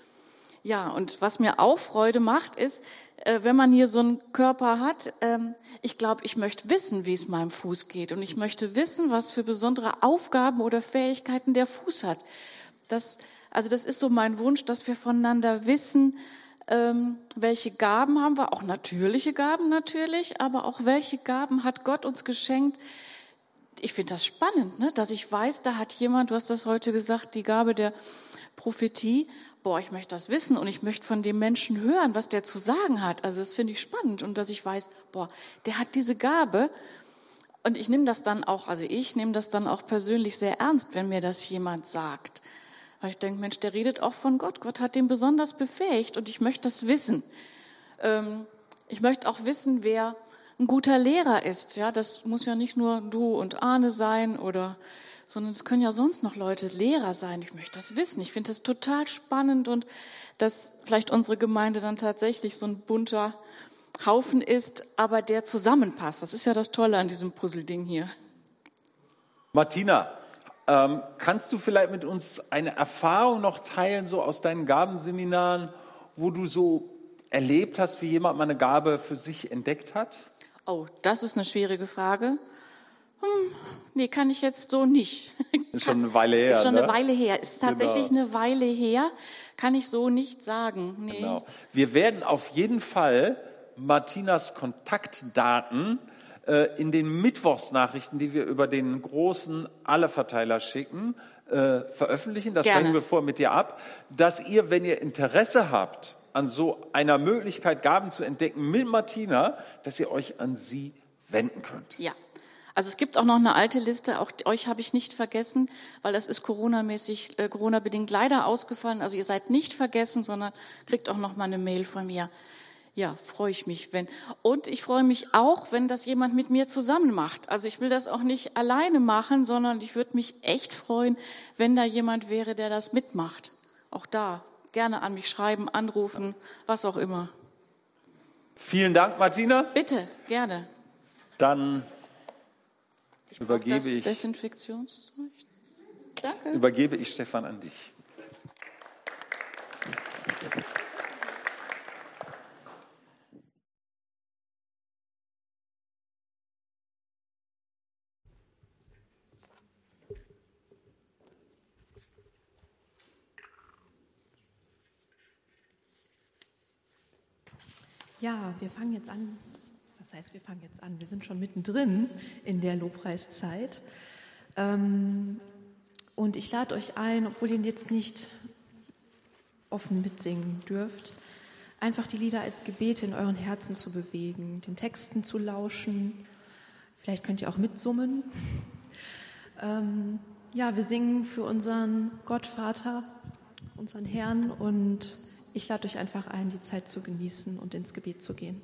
Ja, und was mir auch Freude macht, ist, wenn man hier so einen Körper hat, ich glaube, ich möchte wissen, wie es meinem Fuß geht. Und ich möchte wissen, was für besondere Aufgaben oder Fähigkeiten der Fuß hat. Das, also das ist so mein Wunsch, dass wir voneinander wissen, welche Gaben haben wir, auch natürliche Gaben natürlich, aber auch welche Gaben hat Gott uns geschenkt. Ich finde das spannend, ne? Dass ich weiß, da hat jemand, du hast das heute gesagt, die Gabe der Prophetie. Boah, ich möchte das wissen und ich möchte von dem Menschen hören, was der zu sagen hat. Also das finde ich spannend und dass ich weiß, boah, der hat diese Gabe und ich nehme das dann auch, also ich nehme das dann auch persönlich sehr ernst, wenn mir das jemand sagt. Weil ich denke, Mensch, der redet auch von Gott. Gott hat den besonders befähigt und ich möchte das wissen. Ähm, ich möchte auch wissen, wer ein guter Lehrer ist. Ja, das muss ja nicht nur du und Arne sein oder sondern es können ja sonst noch Leute Lehrer sein. Ich möchte das wissen. Ich finde das total spannend und dass vielleicht unsere Gemeinde dann tatsächlich so ein bunter Haufen ist, aber der zusammenpasst. Das ist ja das Tolle an diesem Puzzleding hier. Martina, ähm, kannst du vielleicht mit uns eine Erfahrung noch teilen, so aus deinen Gabenseminaren, wo du so erlebt hast, wie jemand mal eine Gabe für sich entdeckt hat? Oh, das ist eine schwierige Frage. Hm, nee, kann ich jetzt so nicht. Ist schon eine Weile her. Ist schon eine ne? Weile her. Ist tatsächlich genau. eine Weile her. Kann ich so nicht sagen. Nee. Genau. Wir werden auf jeden Fall Martinas Kontaktdaten äh, in den Mittwochsnachrichten, die wir über den großen Alle-Verteiler schicken, äh, veröffentlichen. Das Gerne. sprechen wir vor mit dir ab, dass ihr, wenn ihr Interesse habt an so einer Möglichkeit, Gaben zu entdecken mit Martina, dass ihr euch an sie wenden könnt. Ja. Also es gibt auch noch eine alte Liste, auch euch habe ich nicht vergessen, weil das ist Corona-mäßig, äh, Corona-bedingt leider ausgefallen. Also ihr seid nicht vergessen, sondern kriegt auch noch mal eine Mail von mir. Ja, freue ich mich, wenn. Und ich freue mich auch, wenn das jemand mit mir zusammen macht. Also ich will das auch nicht alleine machen, sondern ich würde mich echt freuen, wenn da jemand wäre, der das mitmacht. Auch da gerne an mich schreiben, anrufen, was auch immer. Vielen Dank, Martina. Bitte, gerne. Dann ich übergebe das ich Desinfektionszeug. Danke. Übergebe ich Stefan an dich. Ja, wir fangen jetzt an. Was heißt, wir fangen jetzt an? Wir sind schon mittendrin in der Lobpreiszeit. Ähm, und ich lade euch ein, obwohl ihr jetzt nicht offen mitsingen dürft, einfach die Lieder als Gebete in euren Herzen zu bewegen, den Texten zu lauschen. Vielleicht könnt ihr auch mitsummen. Ähm, ja, wir singen für unseren Gottvater, unseren Herrn, und ich lade euch einfach ein, die Zeit zu genießen und ins Gebet zu gehen.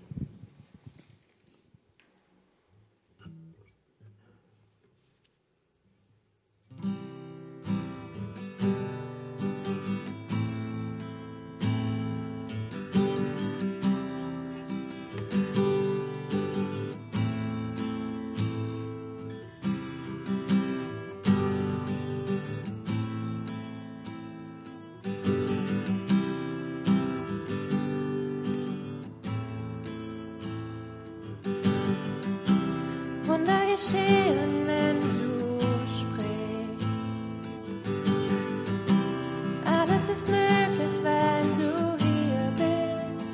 Geschehen, wenn du sprichst. Alles ist möglich, wenn du hier bist.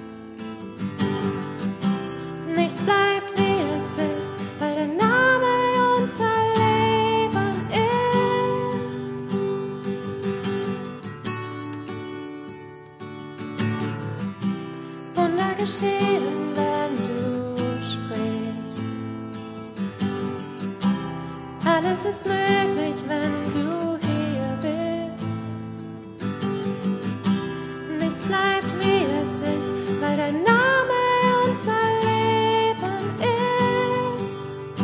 Nichts bleibt, wie es ist, weil der Name unser Leben ist. Wunder geschehen, wenn du sprichst. Alles ist möglich, wenn du hier bist. Nichts bleibt, wie es ist, weil dein Name unser Leben ist.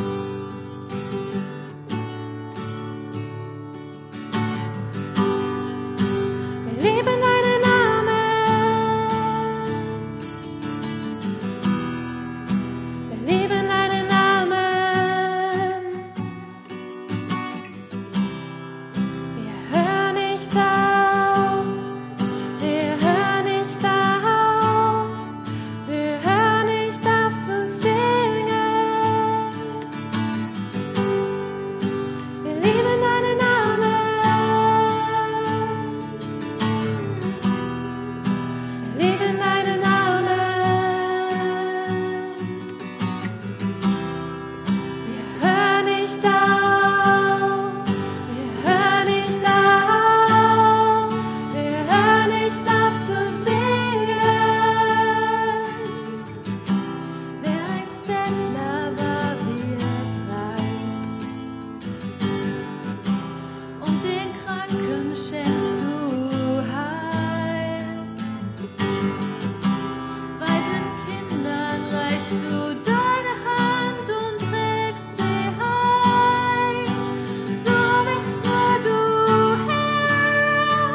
Wir lieben deinen Namen. Wir lieben deinen Namen. Wir hören nicht auf. Wir hören nicht auf. Wir hören nicht auf zu singen. Wir lieben deinen Namen. Wir lieben deinen Namen. Wir hören nicht auf. Wir hören nicht auf. Wir hören nicht auf zu singen. Wer einst Bettler war, wird reich. Und den Kranken schenkst du Heil. Weisen Kindern reichst du deine Hand und trägst sie heim. So bist nur du Herr.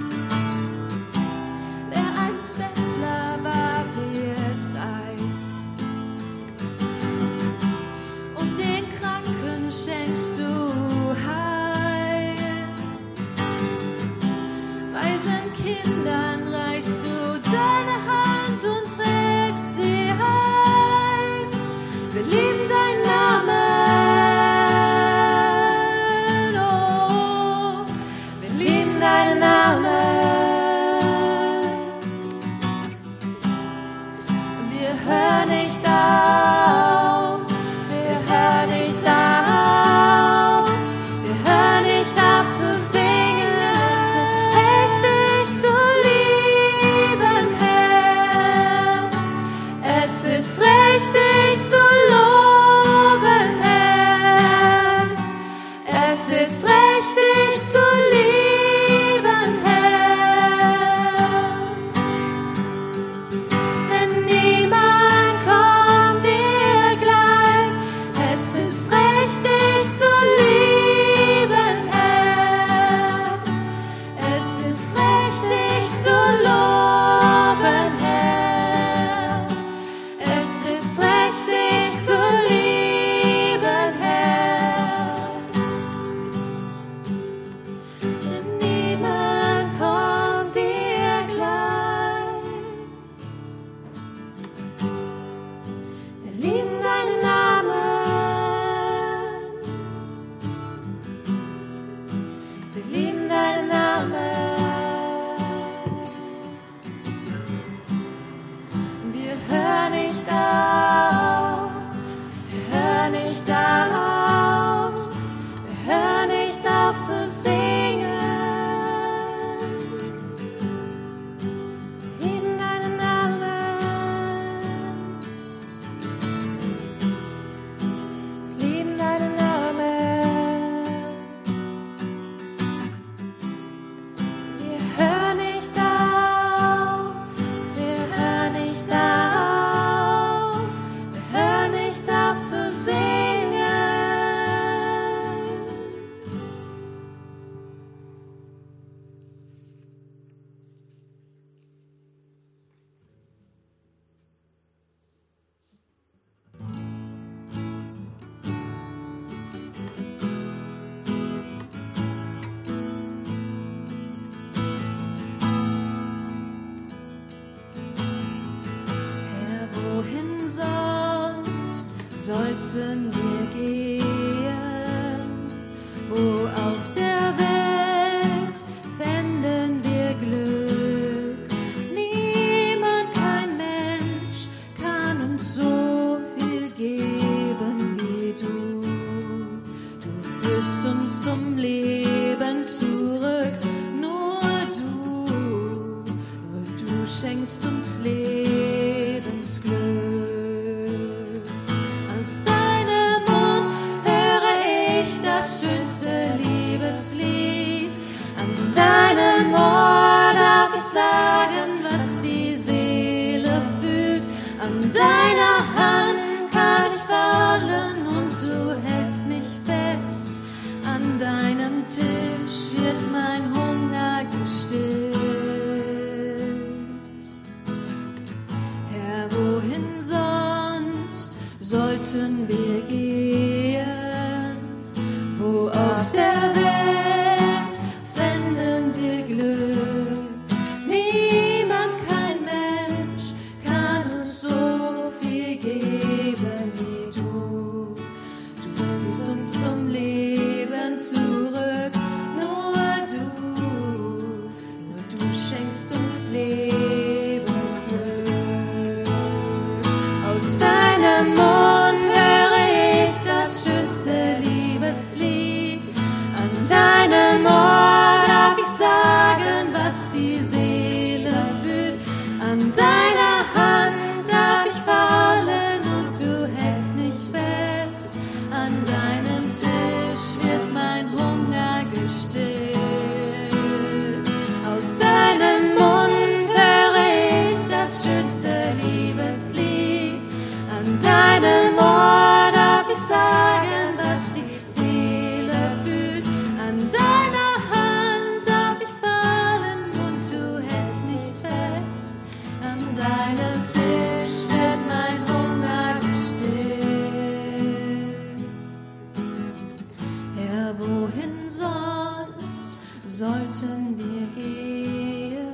Wer einst Bettler war, wird reich. Und den Kranken schenkst du Heil. Weisen Kindern reichst du deine Hand und trägst sie heim. Wir lieben deinen Namen. Oh, wir lieben deinen Namen. Wir hören nicht auf. Wir hören nicht auf. Wir hören nicht auf zu singen. Es ist richtig zu lieben, Herr. Es ist richtig zu loben, Herr. sollten wir gehen, wo auf der Welt fänden wir Glück. Niemand, kein Mensch kann uns so viel geben wie du. Du führst uns zum Leben zurück, nur du, nur du schenkst uns Lebensglück. Aus deinem Mund höre ich das schönste Liebeslied. An deinem Ohr darf ich sagen, was die Seele fühlt. An deiner Hand kann ich fallen und du hältst mich fest. An deinem Tisch wird mein Hunger gestillt. Herr, wohin sonst sollten wir gehen, wo auf der Welt fänden wir Glück. Niemand, kein Mensch kann uns so viel geben wie du. Du bringst uns zum Leben zurück, nur du, nur du schenkst uns Lebensglück. Aus deinem Mund höre ich das schönste Liebeslied. An deinem Ohr darf ich sagen, was die Seele fühlt. An deiner Hand darf ich fallen und du hältst mich fest. An deinem Tisch wird mein Hunger gestillt. Aus deinem Mund höre ich das schönste Liebeslied. An deinem Ohr darf ich sagen, was die Seele fühlt. An deiner Hand darf ich fallen und du hältst mich fest. An deinem Tisch wird mein Hunger gestillt. Herr, wohin sonst sollten wir gehen?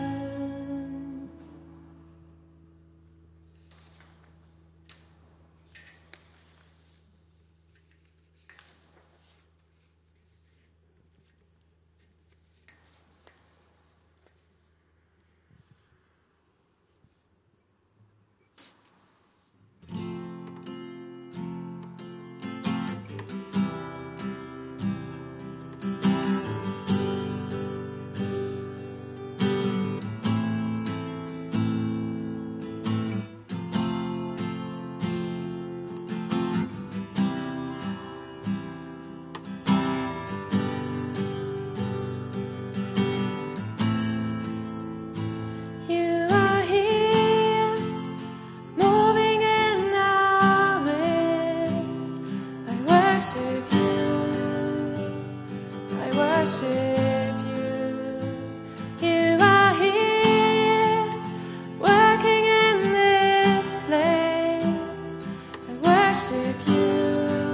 You are here, moving in our midst. I worship you, I worship you. You are here, working in this place. I worship you,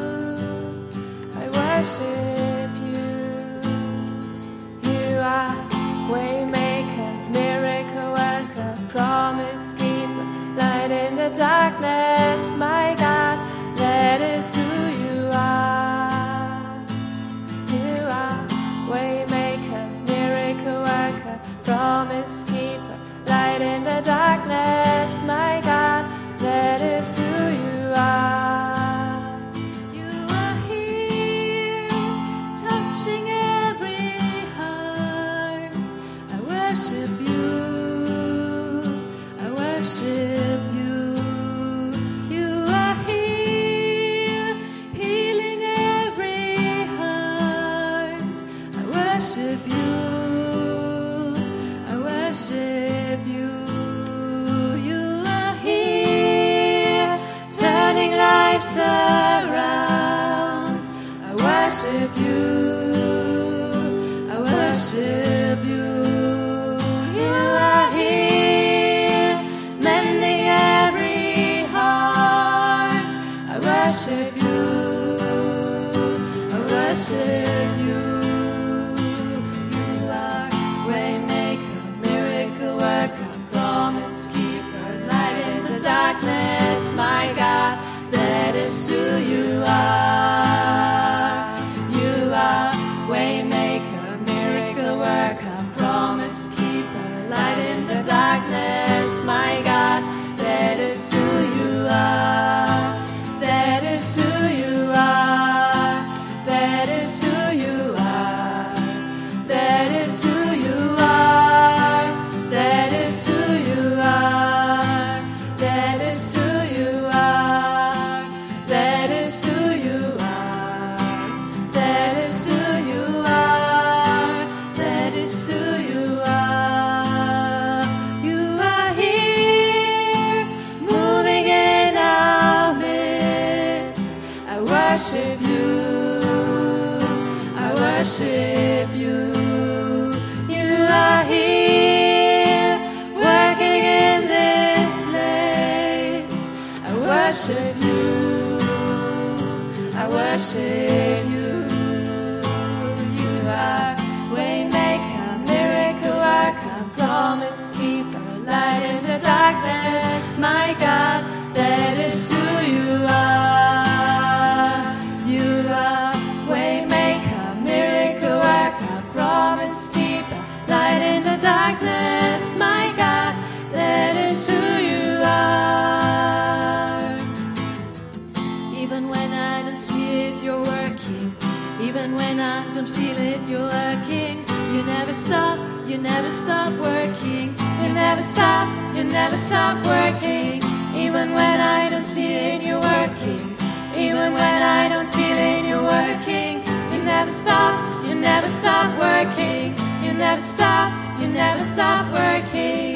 I worship you. You are waymaker, miracle worker, promise keeper, light in the darkness, my God, that is who you are. You are waymaker, miracle worker, promise keeper, light in the darkness, my God, that is who you are. You are here, touching every heart. I worship you, I worship you. You are here, healing every heart. I worship you, I worship you. You are here, turning lives around. I worship you, I worship you. You are here, mending every heart. I worship you, I worship you. You are waymaker, miracle worker, promise keeper, light in the darkness, my God, that is who you promise keeper, light in the darkness, my God, that is who you are, that is who you are, that is who you are, that is who you are, that is who you are, that is who you are, that is who you are, that is who you are, that is who you are. You are here, moving in our midst. I worship you, I worship you. You are here, working in this place. I worship you, I worship you. You are waymaker, miracle worker, promise keeper, light in the darkness, my God, that is who you are. You are waymaker, miracle worker, promise keeper, light in the darkness, my God, that is who you are. Even when I don't see it, you're working. Even when I don't feel it, you're working. You never stop, you never stop working. You never stop, you never stop working. Even when I don't see it, you're working. Even when I don't feel it, you're working. You never stop, you never stop working. You never stop, you never stop working.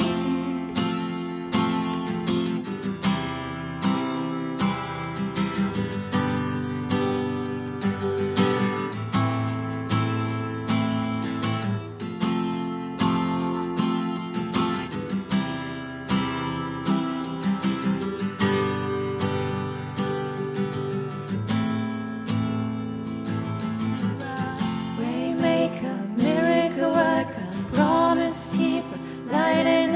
Waymaker, miracle worker, promise keeper, light in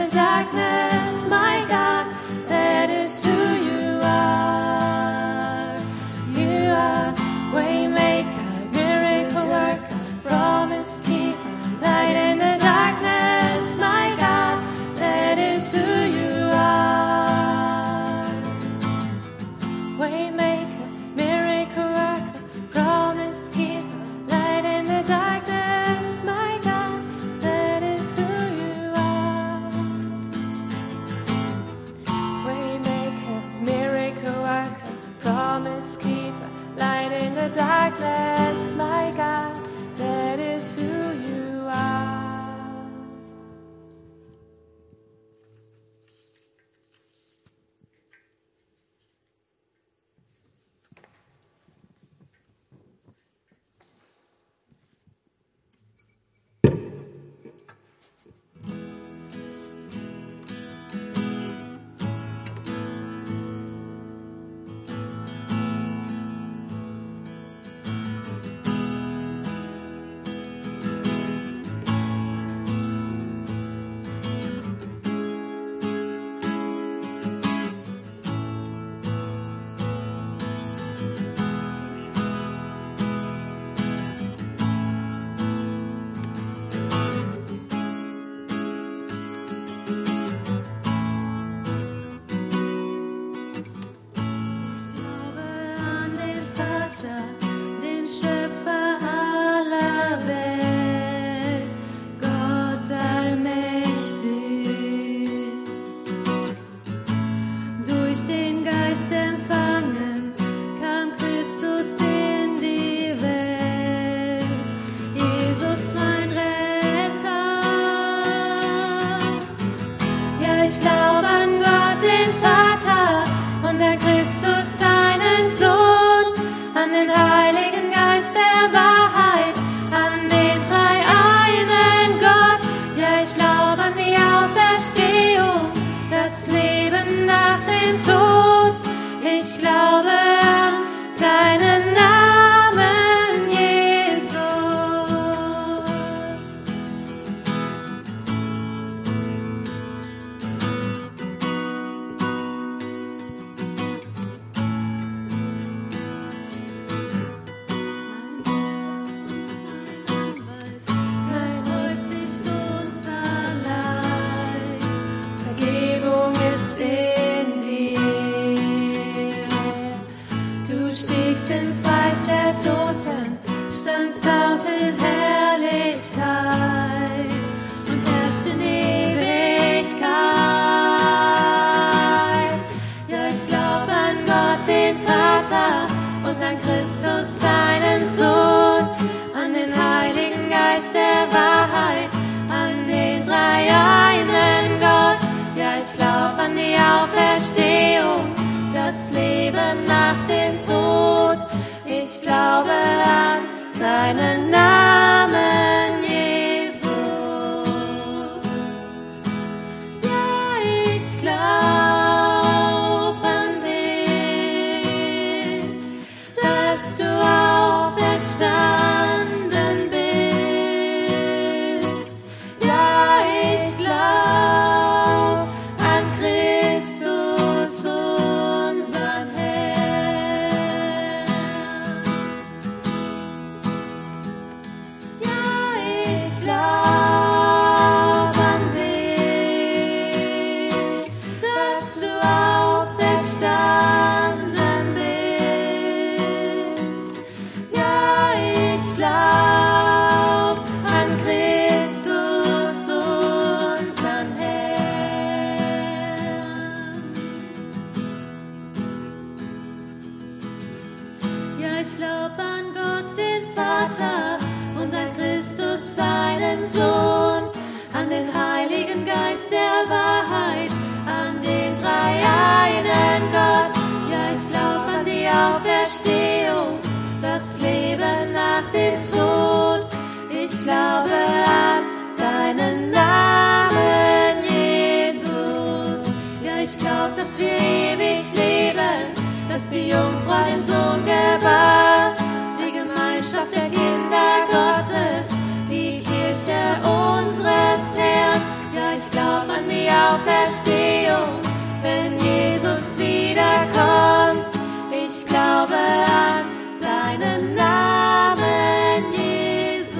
als die Jungfrau den Sohn gebar. Die Gemeinschaft der Kinder Gottes, die Kirche unseres Herrn. Ja, ich glaube an die Auferstehung, wenn Jesus wiederkommt. Ich glaube an deinen Namen, Jesus.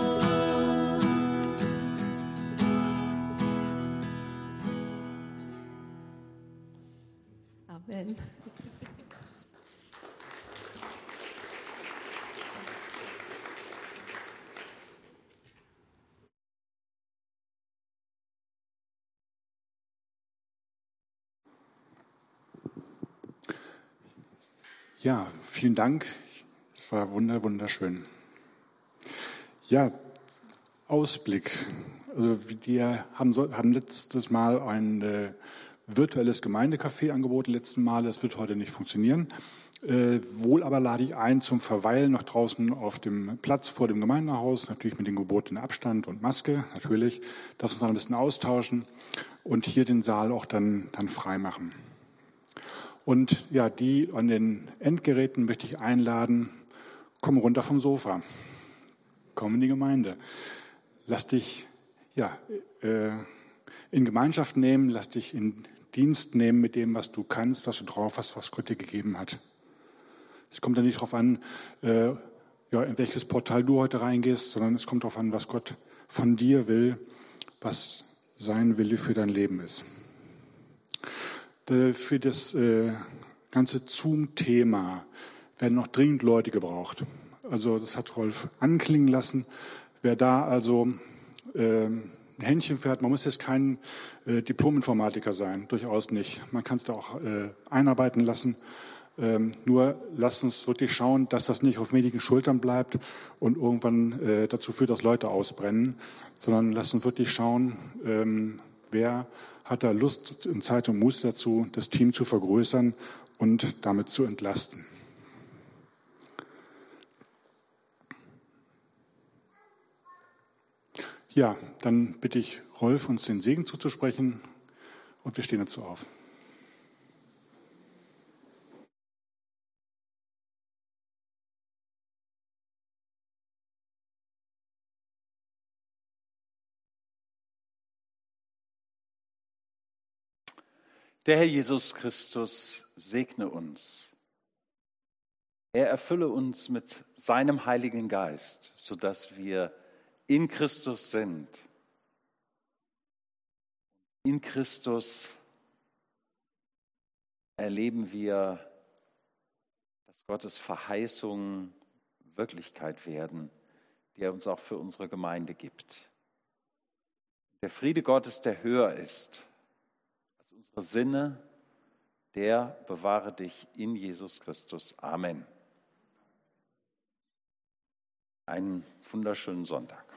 Amen. Ja, vielen Dank. Es war wunder, wunderschön. Ja, Ausblick. Also wir haben, so, haben letztes Mal ein äh, virtuelles Gemeindecafé angeboten, letzten Mal. Das wird heute nicht funktionieren. Äh, wohl aber lade ich ein zum Verweilen noch draußen auf dem Platz vor dem Gemeindehaus, natürlich mit dem gebotenen Abstand und Maske, natürlich, dass wir uns dann ein bisschen austauschen und hier den Saal auch dann, dann frei machen. Und ja, die an den Endgeräten möchte ich einladen, komm runter vom Sofa, komm in die Gemeinde. Lass dich ja, äh, in Gemeinschaft nehmen, lass dich in Dienst nehmen mit dem, was du kannst, was du drauf hast, was Gott dir gegeben hat. Es kommt ja nicht darauf an, äh, ja, in welches Portal du heute reingehst, sondern es kommt darauf an, was Gott von dir will, was sein Wille für dein Leben ist. Für das äh, ganze Zoom-Thema werden noch dringend Leute gebraucht. Also das hat Rolf anklingen lassen. Wer da also äh, ein Händchen für hat, man muss jetzt kein äh, Diplom-Informatiker sein, durchaus nicht. Man kann es da auch äh, einarbeiten lassen. Ähm, nur lasst uns wirklich schauen, dass das nicht auf wenigen Schultern bleibt und irgendwann äh, dazu führt, dass Leute ausbrennen, sondern lasst uns wirklich schauen, ähm, wer hat da Lust und Zeit und Muße dazu, das Team zu vergrößern und damit zu entlasten. Ja, dann bitte ich Rolf, uns den Segen zuzusprechen und wir stehen dazu auf. Der Herr Jesus Christus segne uns. Er erfülle uns mit seinem Heiligen Geist, sodass wir in Christus sind. In Christus erleben wir, dass Gottes Verheißungen Wirklichkeit werden, die er uns auch für unsere Gemeinde gibt. Der Friede Gottes, der höher ist als unsere Sinne, der bewahre dich in Jesus Christus. Amen. Einen wunderschönen Sonntag.